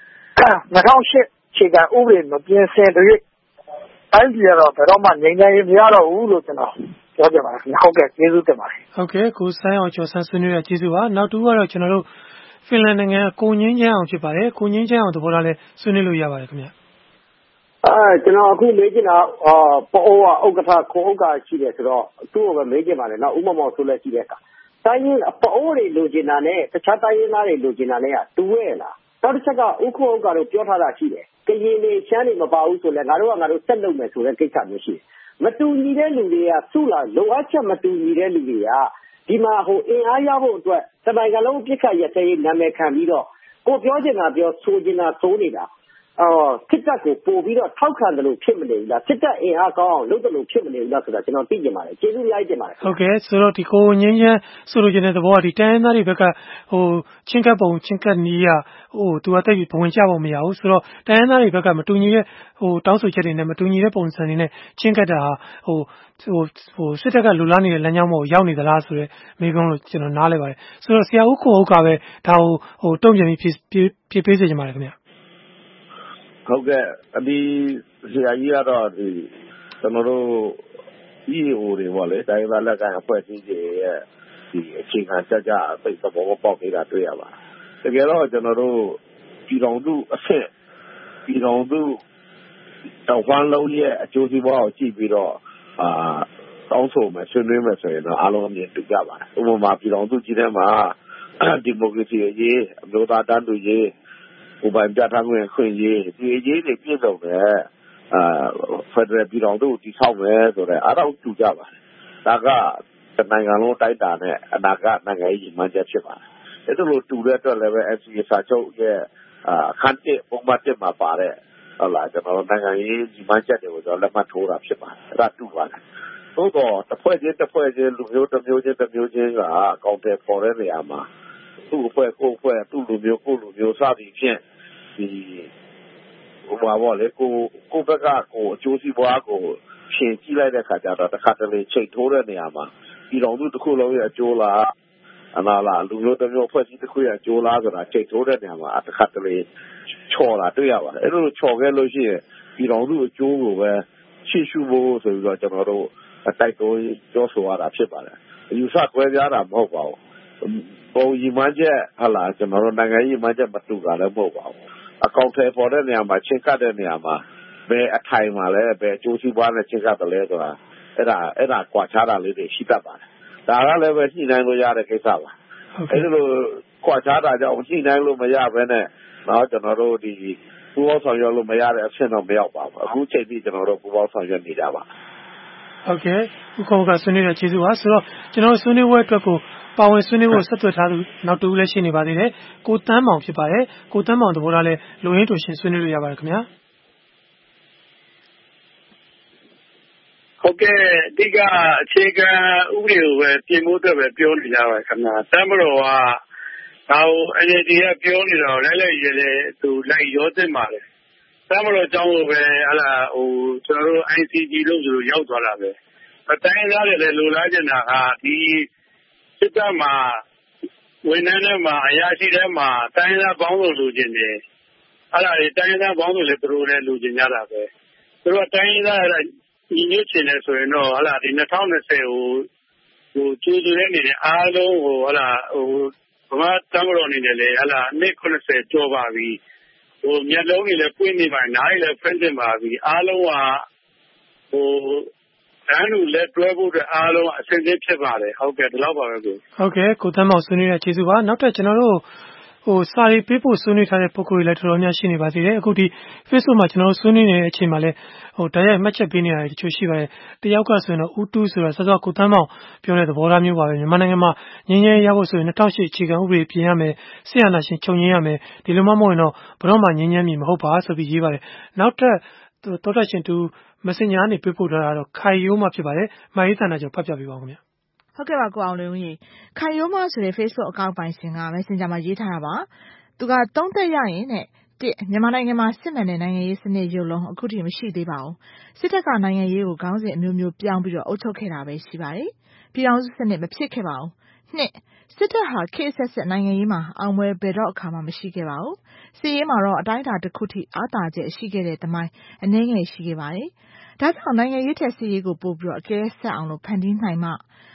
2008ခြေကဥပဒေမပြင်ဆင်တဲ့တိုင်းပြည်ကတော့ဘယ်တော့မှငြိမ်းချမ်းရေးမရတော့ဘူးလို့ကျွန်တော်ပြောပြပါတယ်ဟုတ်ကဲ့ကျေးဇူးတင်ပါတယ်ဟုတ်ကဲ့ကိုစိုင်းအောင်ကျော်ဆန်းဆွေးနွေးရကျေးဇူးပါနောက်တူကတော့ကျွန်တော်တို့ဖင်လန်နိုင်ငံကိုငင်းချမ်းအောင်ဖြစ်ပါတယ်ကိုငင်းချမ်းအောင်သဘောထားလဲဆွေးနွေးလို့ရပါတယ်ခင်ဗျကျွန်တော်အခုမေးချင်တာပအိုးကဥက္ကဋ္ဌကိုဥက္ကဋ္ဌရှိတယ်ဆိုတော့သူ့ကိုပဲမေးချင်ပါတယ်နော်ဥမမောင်ဆိုလဲရှိတဲ့အခါတိုင်းရင်းပအိုးတွေလိုချင်တာနဲ့တခြားတိုင်းရင်းသားတွေလိုချင်တာနဲ့ကတူရဲ့လားနောက်တစ်ချက်ကဥက္ကဋ္ဌတို့ပြောထားတာရှိတယ်ကရင်တွေရှမ်းတွေမပါဘူးဆိုလဲငါတို့ဆက်လုပ်မယ်ဆိုတဲ့ကိစ္စမျိုးရှိတယ်မတူညီတဲ့လူတွေကစုလာလိုအပ်ချက်မတူညီတဲ့လူတွေကဒီမှာအင်အားရဖို့အတွက်တနိုင်ငံလုံးပြစ်ခတ်ရတဲ့နာမည်ခံပြီးတော့ကိုပြောချင်တာပြောဆိုချင်တာဆိုနေတာစစ်တပ်ကိုပို့ပြီးတော့ထောက်ခံတယ်လို့ဖြစ်မနေဘူးလားစစ်တပ်အင်အားကောင်းအောင်လုပ်တယ်လို့ဖြစ်မနေဘူးလားဆိုတာကျွန်တော်သိချင်ပါတယ်ကျေးဇူးအများကြီးတင်ပါတယ်ဟုတ်ကဲ့ဆိုတော့ဒီကိုငင်းချမ်းဆိုလိုချင်တဲ့သဘောကဒီတိုင်းရင်းသားတွေဘက်ကချင်းကပ်ပုံချင်းကပ်နီးရသူကတိတ်ဘဝင်ကြပုံမရဘူးဆိုတော့တိုင်းရင်းသားတွေဘက်ကမတူညီတဲ့တောင်းဆိုချက်တွေနဲ့မတူညီတဲ့ပုံစံတွေနဲ့ချင်းကပ်တာဟာစစ်တပ်ကလူလာနေတဲ့လမ်းကြောင်းပေါ်ရောက်နေသလားဆိုတော့မိကုန်းလို့ကျွန်တော်နားလဲပါတယ်ဆိုတော့ဆရာဦးကိုဟုတ်ကပဲဒါကိုတုံ့ပြန်ပြီးဖြည့်ပေးစေချင်ပါတယ်ခင်ဗျဟုတ်ကဲ့ဒီဆရာကြီးကတော့ဒီကျွန်တော်တို့ EAO တွေပေါ့လေတိုင်းသားလက်ကန်အဖွဲ့အစည်းတွေရဲ့ဒီအခြေခံကြကြသိသဘောပေါက်နေတာတွေ့ရပါတယ်တကယ်တော့ကျွန်တော်တို့ပြည်တော်စုအဆင့်ပြည်တော်စုတောင်ဖန်းလုံးရဲ့အကျိုးစီးပွားကိုကြည့်ပြီးတော့တောင်းဆိုမယ်ဆွေးနွေးမယ်ဆိုရင်တော့အားလုံးအမြင်တူကြပါတယ်ဥပမာပြည်တော်စုကြီးထဲမှာဒီမိုကရေစီရေးအမျိုးသားတန်းတူရေးကိုပိုင်ပြဋ္ဌာန်းခွင့်ရေးဒီအရေးတွေပြည့်စုံတယ်ဖက်ဒရယ်ပြည်တော်စုတည်ဆောက်မယ်ဆိုတော့အားလုံးတူကြပါတယ်ဒါကနိုင်ငံလုံးတိုက်တာနဲ့အနာဂတ်နိုင်ငံရေးမှန်းချက်ဖြစ်ပါတယ်အဲ့ဒါလိုတူတဲ့အတွက်လည်းပဲ NCA စာချုပ်ရဲ့အခန်း1ပုံမှန်1မှာပါတဲ့ဟုတ်လားကျွန်တော်နိုင်ငံရေးမှန်းချက်တွေကိုကျွန်တော်လက်မှတ်ထိုးတာဖြစ်ပါတယ်အဲ့ဒါတူပါတယ်သို့တော့တစ်ဖွဲ့ချင်းလူမျိုးတစ်မျိုးချင်းကအကောင့်တွေပေါ်တဲ့နေရာမှာသူ့အဖွဲ့ကိုအဖွဲ့သူ့လူမျိုးကိုလူမျိုးစသည်ဖြင့်ဒီဟိုပါဘောလေကိုဘက်ကကိုအကျိုးစီးပွားကိုရှင်းကြည့်လိုက်တဲ့ခါကျတော့တစ်ခါတလေချိန်ထိုးတဲ့နေရာမှာပြည်တော်စုတစ်ခုလုံးရဲ့အကျိုးလားအလားလားလူမျိုးတစ်မျိုးအဖွဲ့အစည်းတစ်ခုရဲ့အကျိုးလားဆိုတာချိန်ထိုးတဲ့နေရာမှာတစ်ခါတလေချော်လာတွေ့ရပါတယ်အဲ့လိုချော်ခဲ့လို့ရှိရင်ပြည်တော်စုအကျိုးကိုပဲရှေ့ရှုဖို့ဆိုပြီးတော့ကျွန်တော်တို့တိုက်တွန်းပြောဆိုရတာဖြစ်ပါတယ်အယူဆကွဲပြားတာမဟုတ်ပါဘူးပုံရည်မှန်းချက်ဟာလာကျွန်တော်တို့နိုင်ငံရေးမှန်းချက်မတူတာလည်းမဟုတ်ပါဘူးအကောင့်ထဲပေါ်တဲ့နေရာမှာချင်းကပ်တဲ့နေရာမှာဘယ်အထိုင်မှာလဲဘယ်အကျိုးစီးပွားနဲ့ချင်းကပ်တယ်လဲဆိုတာအဲ့ဒါကွာခြားတာလေးတွေရှိတတ်ပါတယ်ဒါကလည်းပဲညှိနှိုင်းလို့ရတဲ့ကိစ္စပါအဲ့ဒီလိုကွာခြားတာကြောင့်ညှိနှိုင်းလို့မရဘဲနဲ့တော့ကျွန်တော်တို့ဒီပူပေါင်းဆောင်ရွက်လို့မရတဲ့အဆင့်တော့မရောက်ပါဘူးအခုချိန်ထိကျွန်တော်တို့ပူပေါင်းဆောင်ရွက်နေကြပါဟုတ်ကဲ့ဥက္ကဋ္ဌဆွေးနွေးတဲ့ကျေးဇူးပါဆိုတော့ကျွန်တော်ဆွေးနွေးပွဲအတွက်ကိုပါဝင်ဆွေးနွေးဖို့ဆက်သွယ်ထားသူနောက်တူလည်းရှိနေပါသေးတယ်ကိုတန်းမောင်ဖြစ်ပါတယ်ကိုတန်းမောင်သဘောထားလဲလူရင်းတူရှင်ဆွေးနွေးလို့ရပါတယ်ခင်ဗျာဟုတ်ကဲ့အဓိကအခြေခံဥပဒေကိုပဲပြင်ဖို့အတွက်ပဲပြောနေကြပါခင်ဗျာတမ်ဘရောကဒါကို NLD ကပြောနေတော့လိုက်ရဲလေသူလိုက်ရောတင်ပါလေတမ်ဘရောအကြောင်းကိုပဲကျွန်တော်တို့ ICG လို့ဆိုလို့ရောက်သွားတာပဲအတိုင်းသားတွေလည်းလိုလားချင်တာကဒီစစ်တပ်မှာဝန်ထမ်းတွေမှာအရာရှိတွေမှာတိုင်းသားပေါင်းလို့လိုချင်တယ်အဲ့ဒါတွေတိုင်းသားပေါင်းလို့လည်းသူတို့လည်းလိုချင်ကြတာပဲသူတို့တိုင်းသားညီညွတ်ချင်တယ်ဆိုရင်တော့ဒီ2020ကိုကျူးတဲ့နေနဲ့အားလုံးဗမာတမတော်အနေနဲ့လည်းနှစ်90ကျော်ပါပြီမျက်လုံးတွေလည်းပွင့်နေပါနားတွေလည်းဖွင့်နေပါပြီအားလုံးကတန်းလူလက်တွဲဖို့အတွက်အားလုံးအဆင်သင့်ဖြစ်ပါတယ်ဟုတ်ကဲ့ဒီလောက်ပါပဲကိုဟုတ်ကဲ့ကိုသန်းမောင်ဆွေးနွေးတဲ့ကျေးဇူးပါနောက်ထပ်ကျွန်တော်တို့စာရေးပေးဖို့ဆွေးနွေးထားတဲ့ပုံကိုယ်တွေလည်းတော်တော်များရှိနေပါသေးတယ်အခုဒီ Facebook မှာကျွန်တော်တို့ဆွေးနွေးနေတဲ့အချိန်မှာလည်းတိုက်ရိုက်မှတ်ချက်ပေးနေရတယ်တချို့ရှိပါတယ်တယောက်ကဆိုရင်တော့ဦးတူးဆိုတာစောစောကိုသန်းမောင်ပြောတဲ့သဘောထားမျိုးပါပဲမြန်မာနိုင်ငံမှာငြိမ်းချမ်းရေးရဖို့ဆိုရင်2008အခြေခံဥပဒေပြင်ရမယ်ဆရာနာရှင်ချုပ်ငြိမ်းရမယ်ဒီလိုမှမဟုတ်ရင်တော့ဘယ်တော့မှငြိမ်းချမ်းမည်မဟုတ်ပါဆိုပြီးရေးပါတယ်နောက်ထပ်တော်တော်ရှင်တူ Messenger ကနေပေးပို့ထားတာတော့ခိုင်ရိုးမှဖြစ်ပါတယ်။မာရေးတန်တာကြောင့်ဖတ်ပြပေးပါဦးခင်ဗျ။ဟုတ်ကဲ့ပါကိုအောင်လွင်ဦးရေခိုင်ရိုးမှဆိုတဲ့ Facebook အကောင့်ပိုင်ရှင်က Messenger မှာရေးထားတာပါ။သူကသုံးသက်ရရင်တဲ့မြန်မာနိုင်ငံမှာစစ်မှန်တဲ့နိုင်ငံရေးစနစ်ရုပ်လုံးအခုထိမရှိသေးပါဘူး။စစ်တပ်ကနိုင်ငံရေးကိုခေါင်းစဉ်အမျိုးမျိုးပြောင်းပြီးတော့အုပ်ချုပ်ခဲ့တာပဲရှိပါတယ်။ပြည်ထောင်စုစနစ်မဖြစ်ခဲ့ပါဘူး။နှစ်စစ်တပ်ဟာခေတ်ဆက်ဆက်နိုင်ငံရေးမှာအောင်ပွဲဘယ်တော့အခါမှမရှိခဲ့ပါဘူး။စစ်ရေးမှာတော့အတိုင်းအတာတစ်ခုထိအားသာချက်ရှိခဲ့တဲ့သမိုင်းအနည်းငယ်ရှိခဲ့ပါတယ်။ဒါကြောင့်နိုင်ငံရေးထက်စစ်ရေးကိုပို့ပြီးတော့အကဲဆက်အောင်လို့ဖန်တီးနိုင်မှ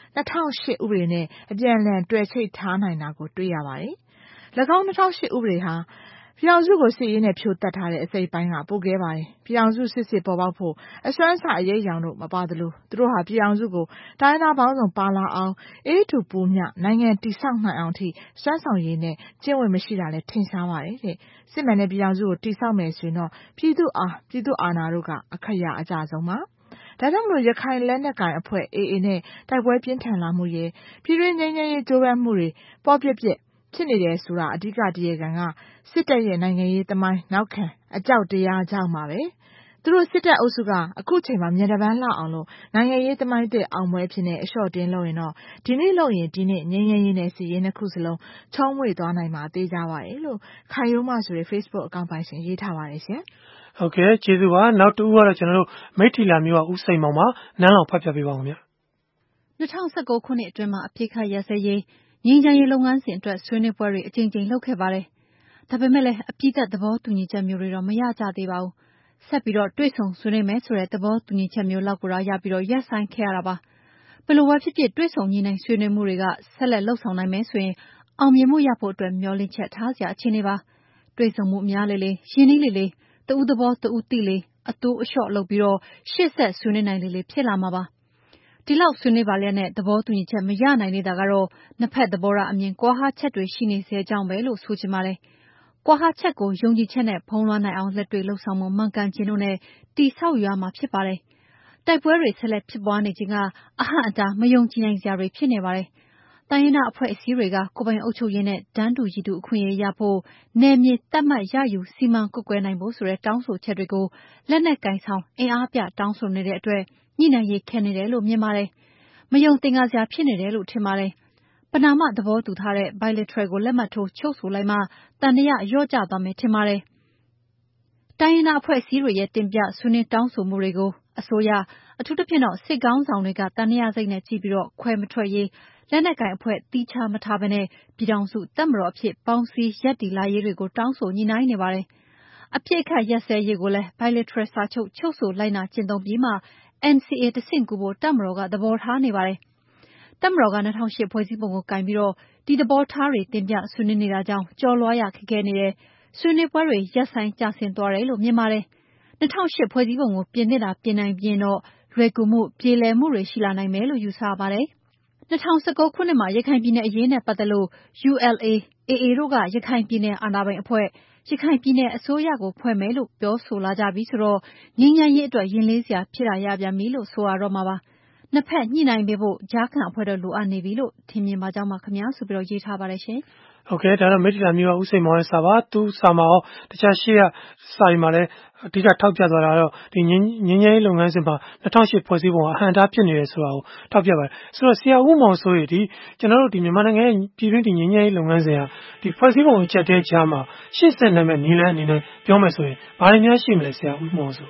2008ဥပဒေနဲ့အပြန်အလှန်တွယ်ချိတ်ထားနိုင်တာကိုတွေ့ရပါတယ်။၎င်း2008ဥပဒေဟာပြည်အောင်စုကိုစစ်ရေးနဲ့ဖြိုတက်ထားတဲ့အစိပ်ပိုင်းကပိုခဲ့ပါတယ်။ပြည်အောင်စုစစ်ပေါ်ပေါက်ဖို့အစွမ်းစအရေးရောင်တို့မပါသလိုသူတို့ဟာပြည်အောင်စုကိုတိုင်းသားပေါင်းစုံပါလာအောင်အေးထူပူးမြနိုင်ငံတိဆောက်နိုင်အောင်ထိစွမ်းဆောင်ရည်နဲ့ကျင့်ဝတ်မရှိတာလည်းထင်ရှားပါတယ်တဲ့။စစ်မှန်တဲ့ပြည်အောင်စုကိုတိဆောက်မယ်ဆိုရင်တော့ပြည်သူအာဏာတို့ကအခက်ရအကြဆုံးပါ။ဒါကြောင့်မလို့ရခိုင်လက်နက်ကိုင်အဖွဲ့ AA နဲ့တိုက်ပွဲပြင်းထန်လာမှုရဲ့ပြည်တွင်းငြိမ်းချမ်းရေးကြိုးပမ်းမှုတွေပေါ်ပြက်ဖြစ်နေတယ်ဆိုတာအဓိကတရားခံကစစ်တပ်ရဲ့နိုင်ငံရေးသမိုင်းနောက်ခံအကြောက်တရားကြောင့်ပါပဲသူတို့စစ်တပ်အုပ်စုကအခုချိန်မှာမြေတပန်းလှအောင်လို့နိုင်ငံရေးသမိုင်းတဲ့အောင်ပွဲဖြစ်နေအလျှော့တင်းလို့ရင်တော့ဒီနေ့လို့ရင်ဒီနေ့ငြိမ်းချမ်းရေးနဲ့စီရေးနှစ်ခုစလုံးချုံးမွေသွားနိုင်မှာသိကြပါတယ်လို့ခိုင်ရိုးမဆိုတဲ့ Facebook အကောင့်ပိုင်ရှင်ရေးထားပါတယ်ရှင်ဟုတ်ကဲ့ကျေးဇူးပါနောက်တူကတော့ကျွန်တော်တို့မိထီလာမျိုးကဦးစိန်မောင်ပါနန်းအောင်ဖတ်ပြပေးပါဦးခင်ဗျ 2019ခုနှစ်အတွင်းမှာအပြည့်ခတ်ရစရေးငြိမ်းချမ်းရေးလုပ်ငန်းစဉ်အတွက်ဆွေးနွေးပွဲတွေအကြိမ်ကြိမ်လုပ်ခဲ့ပါတယ်။ဒါပေမဲ့လည်းအပြည့်သက်သဘောတူညီချက်မျိုးတွေတော့မရကြသေးပါဘူး။ဆက်ပြီးတော့တွေ့ဆုံဆွေးနွေးမယ်ဆိုတဲ့သဘောတူညီချက်မျိုးလောက်ကိုရပြီးတော့ရပ်ဆိုင်ခဲ့ရတာပါ။ဘယ်လိုပဲဖြစ်ဖြစ်တွေ့ဆုံညီနိုင်ဆွေးနွေးမှုတွေကဆက်လက်လှုပ်ဆောင်နိုင်မယ်ဆိုရင်အောင်မြင်မှုရဖို့အတွက်မျှော်လင့်ချက်ထားစရာအခြေအနေပါ။တွေ့ဆုံမှုများလေလေရင်းနှီးလေလေတဦးသဘောတဦးသိလေအတိုးအလျှော့လုပ်ပြီးတော့ရှေ့ဆက်ဆွေးနွေးနိုင်လေဖြစ်လာမှာပါ။ဒီလောက်ဆွေးနွေးပါလျက်နဲ့သဘောတူညီချက်မရနိုင်သေးတာကတော့နှစ်ဖက်သဘောထားအမြင်ကွာဟချက်တွေရှိနေစေကြောင်းပဲလို့ဆိုချင်ပါတယ်။ကွာဟချက်ကိုယုံကြည်ချက်နဲ့ဖုံးလွှမ်းနိုင်အောင်လက်တွေ့လှုပ်ဆောင်မှုမှန်ကန်ခြင်းတို့နဲ့တိဆောက်ရမှာဖြစ်ပါတယ်။တိုက်ပွဲတွေဆက်လက်ဖြစ်ပွားနေခြင်းကအဟန့်အတားမယုံကြည်နိုင်စရာတွေဖြစ်နေပါတယ်။တိုင်းရင်းသားအဖွဲ့အစည်းတွေကကိုယ်ပိုင်အုပ်ချုပ်ရေးနဲ့တန်းတူရည်တူအခွင့်အရေးရဖို့နယ်မြေတတ်မှတ်ရယူစီမံကွပ်ကွဲနိုင်ဖို့ဆိုတဲ့တောင်းဆိုချက်တွေကိုလက်နက်ကင်ဆောင်အင်အားပြတောင်းဆိုနေတဲ့အတွက်ညှိနှိုင်းရေးခက်နေတယ်လို့မြင်ပါတယ်။မယုံသင်္ကာစရာဖြစ်နေတယ်လို့ထင်ပါတယ်။ပဏာမသဘောတူထားတဲ့ bilateral ကိုလက်မှတ်ထိုးချုပ်ဆိုလိုက်မှတန်တရားလျော့ကျသွားမယ်ထင်ပါတယ်။တိုင်းရင်းသားအဖွဲ့အစည်းတွေရဲ့တင်ပြဆွေးနွေးတောင်းဆိုမှုတွေကိုအစိုးရအထူးသဖြင့်တော့စစ်ကောင်းဆောင်တွေကတန်တရားစိတ်နဲ့ကြည့်ပြီးတော့ခွဲမထွက်ရေးလက်နက်ကင်အဖွဲ့တီးခြားမထားဘဲနဲ့ပြည်ထောင်စုတပ်မတော်အဖြစ်ပေါင်းစည်းရပ်တည်လာရေးတွေကိုတောင်းဆိုညှိနှိုင်းနေပါတယ်။အပြစ်အခတ်ရက်စဲရေးကိုလည်း bilateral စာချုပ်ချုပ်ဆိုလိုက်နာကျင့်သုံးပြီးမှNCA တဆင့်ကူဖို့တပ်မတော်ကသဘောထားနေပါတယ်။တပ်မတော်က2008ဖွဲ့စည်းပုံကိုကင်ပြီးတော့ဒီသဘောထားတွေတင်ပြဆွေးနွေးနေတာကြောင့်ကြော်လွှားရခက်ခဲနေတယ်။ဆွေးနွေးပွဲတွေရပ်ဆိုင်ကျဆင်းသွားတယ်လို့မြင်ပါတယ်။2008ဖွဲ့စည်းပုံကိုပြင်သစ်တာပြင်နိုင်ပြင်တော့လွယ်ကူမှုပြေလည်မှုတွေရှိလာနိုင်မယ်လို့ယူဆပါတယ်။2019ခုနှစ်မှာရခိုင်ပြည်နယ်အရေးနဲ့ပတ်သက်လို့ ULA AA တို့ကရခိုင်ပြည်နယ်အာဏာပိုင်အဖွဲ့ရခိုင်ပြည်နယ်အစိုးရကိုဖွဲ့မယ်လို့ပြောဆိုလာကြပြီဆိုတော့ငြိမ်းချမ်းရေးအတွက်ရင်လေးစရာဖြစ်လာရပြန်ပြီလို့ဆိုရတော့မှာပါ။နှစ်ဖက်ညှိနှိုင်းပေးဖို့ကြားခံအဖွဲ့တော့လိုအပ်နေပြီလို့ထင်မြင်ပါကြောင်းပါခင်ဗျာဆိုပြီးတော့ရေးထားပါတယ်ရှင်။ဟုတ်ကဲ့ဒါတော့မိထီလာမျိုးကဦးစိန်မောင်ရဲ့စာပါသူစာမှာရောတခြားရှေ့ကစာရီမှာလည်းအဓိကထောက်ပြသွားတာတော့ဒီငင်းရေးလုပ်ငန်းစဉ်မှာ2008ဖွဲ့စည်းပုံအဟန့်အတားဖြစ်နေတယ်ဆိုတာကိုထောက်ပြပါတယ်ဆိုတော့ဆရာဦးမောင်ဆိုရဒီကျွန်တော်တို့ဒီမြန်မာနိုင်ငံရဲ့ပြည်တွင်းဒီငင်းရေးလုပ်ငန်းစဉ်ဟာဒီဖွဲ့စည်းပုံအချက်တဲကြားမှာရှေ့ဆက်နိုင်မဲ့နီလန်းအနေနဲ့ပြောမယ်ဆိုရင်ဘာတွေများရှိမလဲဆရာဦးမောင်ဆို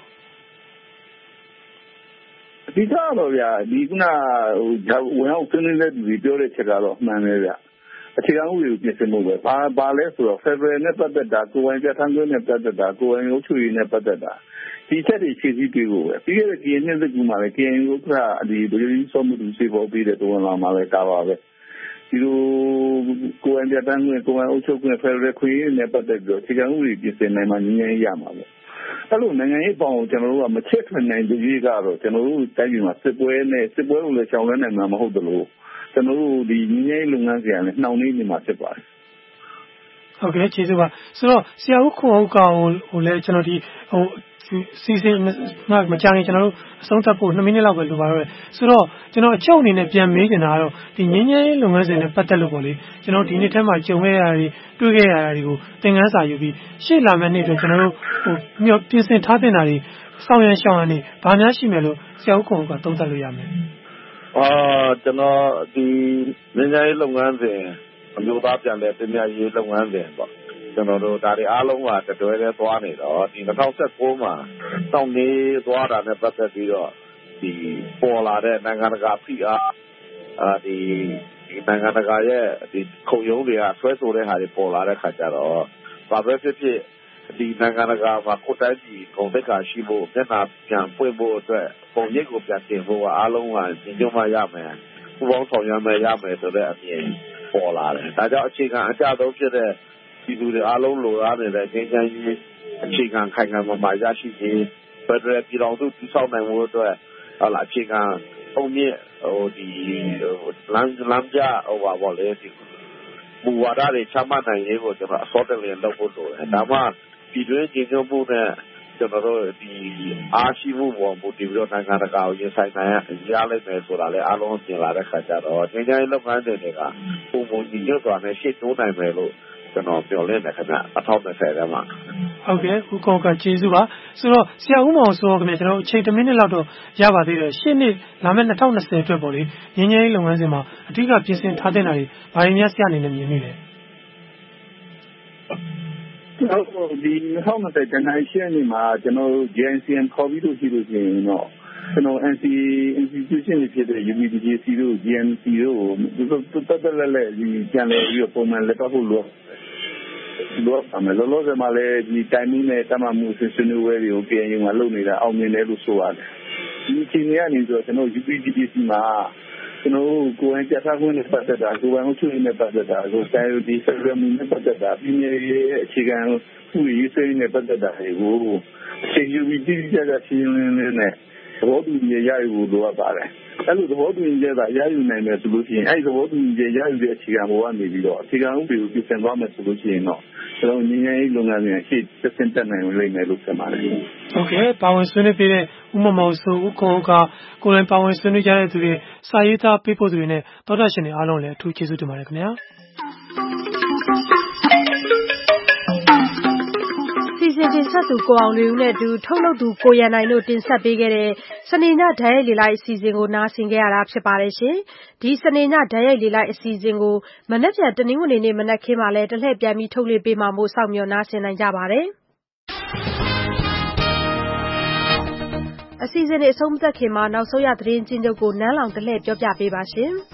အဓိကတော့ဗျာဒီခုနဝင်အောင်ဆွေးနွေးတဲ့သူတွေပြောတဲ့ချက်ကတော့မှန်တယ်ဗျာအခြေခံဥပဒေကိုပြင်ဆင်ဖို့ပဲဘာလဲဆိုတော့ Federal နဲ့ပတ်သက်တာကိုယ်ပိုင်ပြဋ္ဌာန်းခွင့်နဲ့ပတ်သက်တာကိုယ်ပိုင်အုပ်ချုပ်ရေးနဲ့ပတ်သက်တာဒီချက်တွေဖြည့်ဆည်းပေးဖို့ပဲပြီးခဲ့တဲ့ကရင်နှစ်သက်ကူမှာလည်း KNU ဥက္ကဋ္ဌဒီဗိုလ်ချုပ်ကြီးစောမှုသူစေဖို့ပြီးတဲ့တော်ဝင်လာမှာပဲကာပါပဲဒီလိုကိုယ်ပိုင်ပြဋ္ဌာန်းခွင့်ကိုယ်ပိုင်အုပ်ချုပ်ခွင့်ဖက်ဒရယ်ခွင့်နဲ့ပတ်သက်ပြီးတော့အခြေခံဥပဒေပြင်ဆင်နိုင်မှငြိမ်းချမ်းရေးရမှာပေါ့အဲ့လိုနိုင်ငံရေးပေါင်းကိုကျွန်တော်တို့ကမချက်ထွင်နိုင်တဲ့ရေးကတော့ကျွန်တော်တို့တိုင်းပြည်မှာစစ်ပွဲကိုလည်းရှောင်လွှဲနိုင်မှာမဟုတ်ဘူးလို့ကျွန်တော်တို့ဒီငြိမ်းချမ်းရေးလုပ်ငန်းစဉ်ကလည်းနှောင့်နှေးနေမှာဖြစ်ပါတယ်ဟုတ်ကဲ့ကျေးဇူးပါဆိုတော့ဆရာဦးခွန်ဥက္ကာကိုလည်းကျွန်တော်ဒီစီစဉ်မကြခင်ကျွန်တော်တို့အဆုံးသတ်ဖို့2မိနစ်လောက်ပဲလိုပါတော့တယ်ဆိုတော့ကျွန်တော်အချုပ်အနေနဲ့ပြန်မေးချင်တာကတော့ဒီငင်းငယ်လုပ်ငန်းစဉ်နဲ့ပတ်သက်လို့ပေါ့လေကျွန်တော်ဒီနေ့ထဲမှာကြုံခဲ့ရတာတွေတွေ့ခဲ့ရတာတွေကိုသင်ခန်းစာယူပြီးရှေ့လာမယ့်နေ့အတွက်ကျွန်တော်တို့ပြင်ဆင်ထားတဲ့တာတွေစောင့်ရရှောင်ရနေဘာများရှိမယ်လို့ဆရာဦးခွန်ကသုံးသပ်လို့ရမယ်ကျွန်တော်ဒီငင်းငယ်လုပ်ငန်းစဉ်အမျိုးသားပြန်လည်ပြင်ပြရေးလုပ်ငန်းစဉ်ပေါ့ကျွန်တော်တို့ဒါတွေအားလုံးကတတွဲနဲ့သွားနေတော့ဒီ2019မှာတောင်းနေသွားတာနဲ့ပတ်သက်ပြီးတော့ဒီပေါ်လာတဲ့နိုင်ငံတကာဖိအားဒီနိုင်ငံတကာရဲ့ဒီခုံရုံးတွေကဆွဲဆိုတဲ့ဟာတွေပေါ်လာတဲ့ခါကျတော့ဘာပဲဖြစ်ဖြစ်ဒီနိုင်ငံတကာမှာကိုယ်တိုင်ဒီဂုဏ်သိက္ခာရှိဖို့မျက်နှာပြန်ပွင့်ဖို့အတွက်ပုံရိပ်ကိုပြန်တင်ဖို့အားလုံးကညီညွတ်မှရမယ်ပူးပေါင်းဆောင်ရွက်မှရမယ်ဆိုတဲ့အမြင်ပေါ်လာတယ်ဒါကြောင့်အခြေခံအကျဆုံးဖြစ်တဲ့ဒီလူတွေအားလုံးလိုလားနေတဲ့ငြိမ်းချမ်းရေးအခြေခံခိုင်ခံမာရရှိရေးဖက်ဒရယ်ပြည်ထောင်စုတည်ဆောက်နိုင်မှုအတွက်အခြေခံပုံမြင့်ဒီလမ်းပြပါပေါ့လေဒီမူဝါဒတွေချမှတ်နိုင်ရေးကိုကျွန်တော်အစောတလျင်လုပ်ဖို့လိုတယ်ဒါမှပြည်တွင်းညီညွတ်မှုနဲ့ကျွန်တော်တို့ဒီအားရှိမှုပေါ်မူတည်ပြီးတော့နိုင်ငံတကာကိုရင်ဆိုင်နိုင်ရလိမ့်မယ်ဆိုတာလည်းအားလုံးပြင်လာတဲ့ခါကျတော့ငြိမ်းချမ်းရေးလုပ်ငန်းတွေကပုံမှန်ညီညွတ်စွာနဲ့ရှေ့တိုးနိုင်မယ်လို့ကျွန်တော်ပြောလဲတယ်ခင်ဗျ2020ထဲမှာဟုတ်ကဲ့ခုကောကကျေးဇူးပါဆိုတော့ဆရာဦးမောင်ဆိုတော့ခင်ဗျကျွန်တော်အချိန်1မိနစ်လောက်တော့ရပါသေးတယ်ရှေ့နှစ်လာမယ့်2020အတွက်ပေါ့လေငင်းငယ်လုပ်ငန်းစဉ်မှာအထူးကပြင်ဆင်ထားတဲ့နေရာတွေဘာတွေများဆရာအနေနဲ့မြင်နေလဲဟုတ်ဒီ2020ဇန်နဝါရီ10ရက်နေ့မှာကျွန်တော် JNCM ခေါ်ပြီးလို့ရှိလို့ရှိရင်တော့ကျွန်တော် NCA institution တွေဖြစ်တဲ့ UPDJC တို့ GMC တို့တက်တက်လက်လက်ဒီပြန်လဲပြီးတော့ပုံမှန်လက်တော့ဖို့လို့အမယ်လောလောဆယ်မှာလည်းဒီတိုင်မင်းနဲ့တမမှုဆွေးနွေးပွဲတွေကိုပြန်ရင်မှာလုပ်နေတာအောင်မြင်တယ်လို့ဆိုရတယ်ဒီအချိန်ကနေဆိုတော့ကျွန်တော် UPDJC မှာကျွန်တော်ကိုယ်ပိုင်ပြဋ္ဌာန်းခွင့်နဲ့ပတ်သက်တာကိုယ်ပိုင်အုပ်ချုပ်ရေးနဲ့ပတ်သက်တာကိုတိုင်းဒီဖက်ဒရယ်မှုနဲ့ပတ်သက်တာပြည်내ရဲ့အခြေခံဥပဒေရေးဆွဲနဲ့ပတ်သက်တာတွေကိုအချိန်ယူပြီးတိကျကျရှင်းလင်းနေတယ်သဘောတူညီရယူလို့ရပါတယ်အဲ့လိုသဘောတူညီချက်သာရယူနိုင်မယ်ဆိုလို့ရှိရင်အဲ့ဒီသဘောတူညီချက်ရယူတဲ့အခြေခံပေါ်ကနေပြီးတော့အခြေခံဥပဒေကိုပြင်ဆင်သွားမယ်ဆိုလို့ရှိရင်တော့ကျွန်တော်ငြိမ်းချမ်းရေးလုပ်ငန်းတွေရှေ့ဆက်ဆင့်တက်နိုင်လိမ့်မယ်လို့ထင်ပါတယ်ဟုတ်ကဲ့ပါဝင်ဆွေးနွေးပေးတဲ့ဦးမောင်ဆိုဦးခွန်ကကိုယ်တိုင်ပါဝင်ဆွေးနွေးကြတဲ့သူတွေစာရေးသားပေးဖို့သူတွေနဲ့သောတာရှင်တွေအားလုံးလည်းအထူးကျေးဇူးတင်ပါတယ်ခင်ဗျာတင်ဆက်သူကိုအောင်လွေဦးနဲ့အတူထုတ်လုပ်သူကိုရန်နိုင်တို့တင်ဆက်ပေးခဲ့တဲ့စနေညဓာတ်ရိုက်လေလိုက်အစီအစဉ်ကိုနားဆင်ခဲ့ရတာဖြစ်ပါတယ်ရှင်။ဒီစနေညဓာတ်ရိုက်လေလိုက်အစီအစဉ်ကိုမနက်ဖြန်တနင်္ဂနွေနေ့မနက်ခင်းမှာလည်းတလှည့်ပြန်ပြီးထုတ်လွှင့်ပေးမှာမို့စောင့်မျှော်နားဆင်နိုင်ကြပါတယ်။အစီအစဉ်တွေအဆုံးမသတ်ခင်မှာနောက်ဆုံးရသတင်းချင်းချုပ်ကိုနန်းလောင်တလှည့်ပြောပြပေးပါရှင်။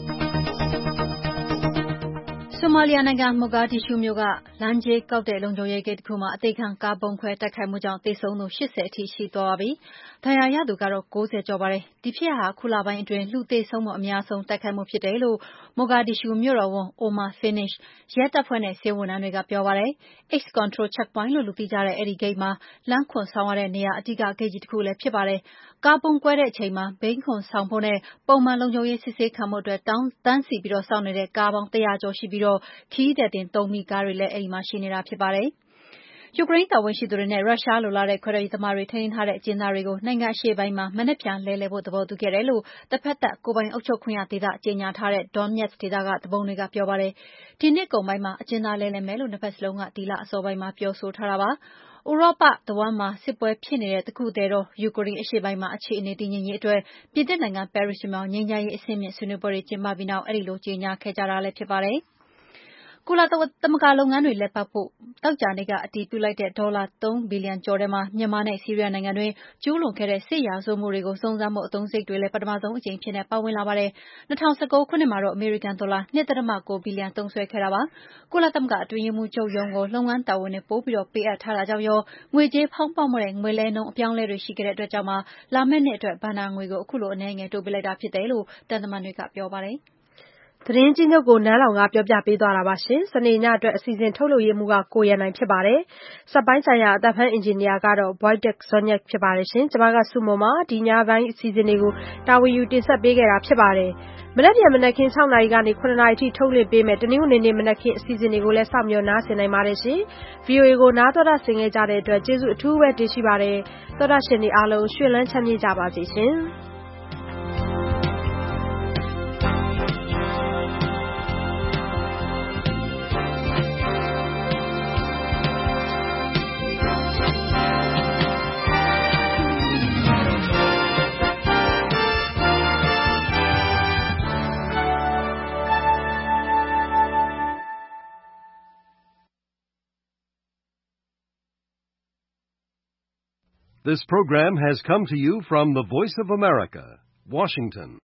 ဆိုမာလီယာနိုင်ငံမိုဂါဒစ်ရှူးမြို့ကလမ်းကြေးကောက်တဲ့လုံခြုံရေးဂိတ်တစ်ခုမှာအသေခံကားဗုံးခွဲတိုက်ခိုက်မှုကြောင့်သေဆုံးသူ80အထိရှိသွားပါပြီ။ဒဏ်ရာရသူကတော့90ကျော်ပါတယ်။ဒီဖြစ်ရပ်ဟာခုလပိုင်းအတွင်းလူသေဆုံးမှုအများဆုံးတိုက်ခိုက်မှုဖြစ်တယ်လို့မိုဂါဒစ်ရှူးမြို့တော်ဝန် Omar Finish ရဲတပ်ဖွဲ့နဲ့ဆေးဝန်ထမ်းတွေကပြောပါတယ်။ X-Control Checkpoint လို့လူသိကြတဲ့အဲဒီဂိတ်မှာလမ်းခွန်ဆောင်ရတဲ့နေရာအဓိကဂိတ်ကြီးတစ်ခုလည်းဖြစ်ပါတယ်။ကားဗုံးကွဲတဲ့အချိန်မှာဘိန်းခွန်ဆောင်ဖို့နဲ့ပုံမှန်လုံခြုံရေးစစ်ဆေးခံမှုအတွက်တန်းစီပြီးစောင့်နေတဲ့ကားပေါင်း100ကျော်ရှိပြီးခရီးသည်တင်3မိကားတွေလည်းအဲဒီမှာရှိနေတာဖြစ်ပါတယ်။ယူကရိန်းတာဝန်ရှိသူတွေနဲ့ရုရှားလိုလားတဲ့ခွဲထွက်ရေးသမားတွေထိန်းသိမ်းထားတဲ့အကျဉ်းသားတွေကိုနိုင်ငံအရှေ့ပိုင်းမှာမနက်ဖြန်လဲလှယ်ဖို့သဘောတူခဲ့တယ်လို့တစ်ဖက်သက်ကိုယ်ပိုင်အုပ်ချုပ်ခွင့်ရဒေသကြေညာထားတဲ့ Donetsk ဒေသကသူပုန်တွေကပြောပါတယ်။ဒီနှစ်ကုန်ပိုင်းမှာအကျဉ်းသားလဲလှယ်မယ်လို့နှစ်ဖက်စလုံးကဒီလအစောပိုင်းမှာပြောဆိုထားတာပါ။ဥရောပတဝန်းမှာစစ်ပွဲဖြစ်နေတဲ့တခုတည်းသောယူကရိန်းအရှေ့ပိုင်းမှာအခြေအနေတည်ငြိမ်ရေးအတွက်ပြင်သစ်နိုင်ငံပဲရစ်မှာငြိမ်းချမ်းရေးအဆင့်မြင့်ဆွေးနွေးပွဲတွေကျင်းပပြီးနောက်အဲဒီလိုကြေညာခဲ့ကြတာလည်းဖြစ်ပါတယ်။ကုလသမဂ္ဂလုပ်ငန်းတွေလည်ပတ်ဖို့သောကြာနေ့ကအတည်ပြုလိုက်တဲ့ဒေါ်လာ3ဘီလီယံကျော်ထဲမှာမြန်မာနဲ့ဆီးရီးယားနိုင်ငံတွေကျူးလွန်ခဲ့တဲ့စစ်ရာဇဝတ်မှုတွေကိုစုံစမ်းဖို့အသုံးစရိတ်တွေလည်းပထမဆုံးအကြိမ်ဖြစ်ပါဝင်လာပါတယ်။2019ခုနှစ်မှာတော့အမေရိကန်ဒေါ်လာ 2.9 ဘီလီယံသုံးစွဲခဲ့တာပါ။ကုလသမဂ္ဂအတွင်းရေးမှူးချုပ်ရုံးကိုလုပ်ငန်းတာဝန်တွေပိုပြီးပေးအပ်ထားတာကြောင့်ရောငွေကြေးဖောင်းပွမှုတဲ့ငွေလဲနှုန်းအပြောင်းအလဲတွေရှိခဲ့တဲ့အတွက်ကြောင့်လာမယ့်နှစ်အတွက်ဘဏ္ဍာငွေကိုအခုလိုအနည်းငယ်တိုးပေးလိုက်တာဖြစ်တယ်လို့တန်တမန်တွေကပြောပါတယ်။သတင်းကြီးချုပ်ကိုနန်းလောင်ကပြောပြပေးသွားတာပါရှင်။စနေညအတွက်အစီအစဉ်ထုတ်လုပ်ရေးမှူးကကိုရန်နိုင်ဖြစ်ပါတယ်။စက်ပိုင်းဆိုင်ရာအသံဖမ်းအင်ဂျင်နီယာကတော့ Wojtek Zoniak ဖြစ်ပါတယ်ရှင်။ကျွန်မကစုမုံပါဒီညပိုင်းအစီအစဉ်တွေကိုတာဝန်ယူတင်ဆက်ပေးခဲ့တာဖြစ်ပါတယ်။မနက်ဖြန်မနက်ခင်း6နာရီကနေ9နာရီထိထုတ်လွှင့်ပေးမယ်။တနင်္ဂနွေနေ့မနက်ခင်းအစီအစဉ်တွေကိုလည်းစောင့်မျှော်နားဆင်နိုင်ပါတယ်ရှင်။ VOA ကိုနားတော်တာဆင်ခဲ့ကြတဲ့အတွက်ကျေးဇူးအထူးပဲတင်ရှိပါတယ်။သောတာရှင်တွေအားလုံးရွှင်လန်းချမ်းမြေ့ကြပါစေရှင်။ This program has come to you from the Voice of America, Washington.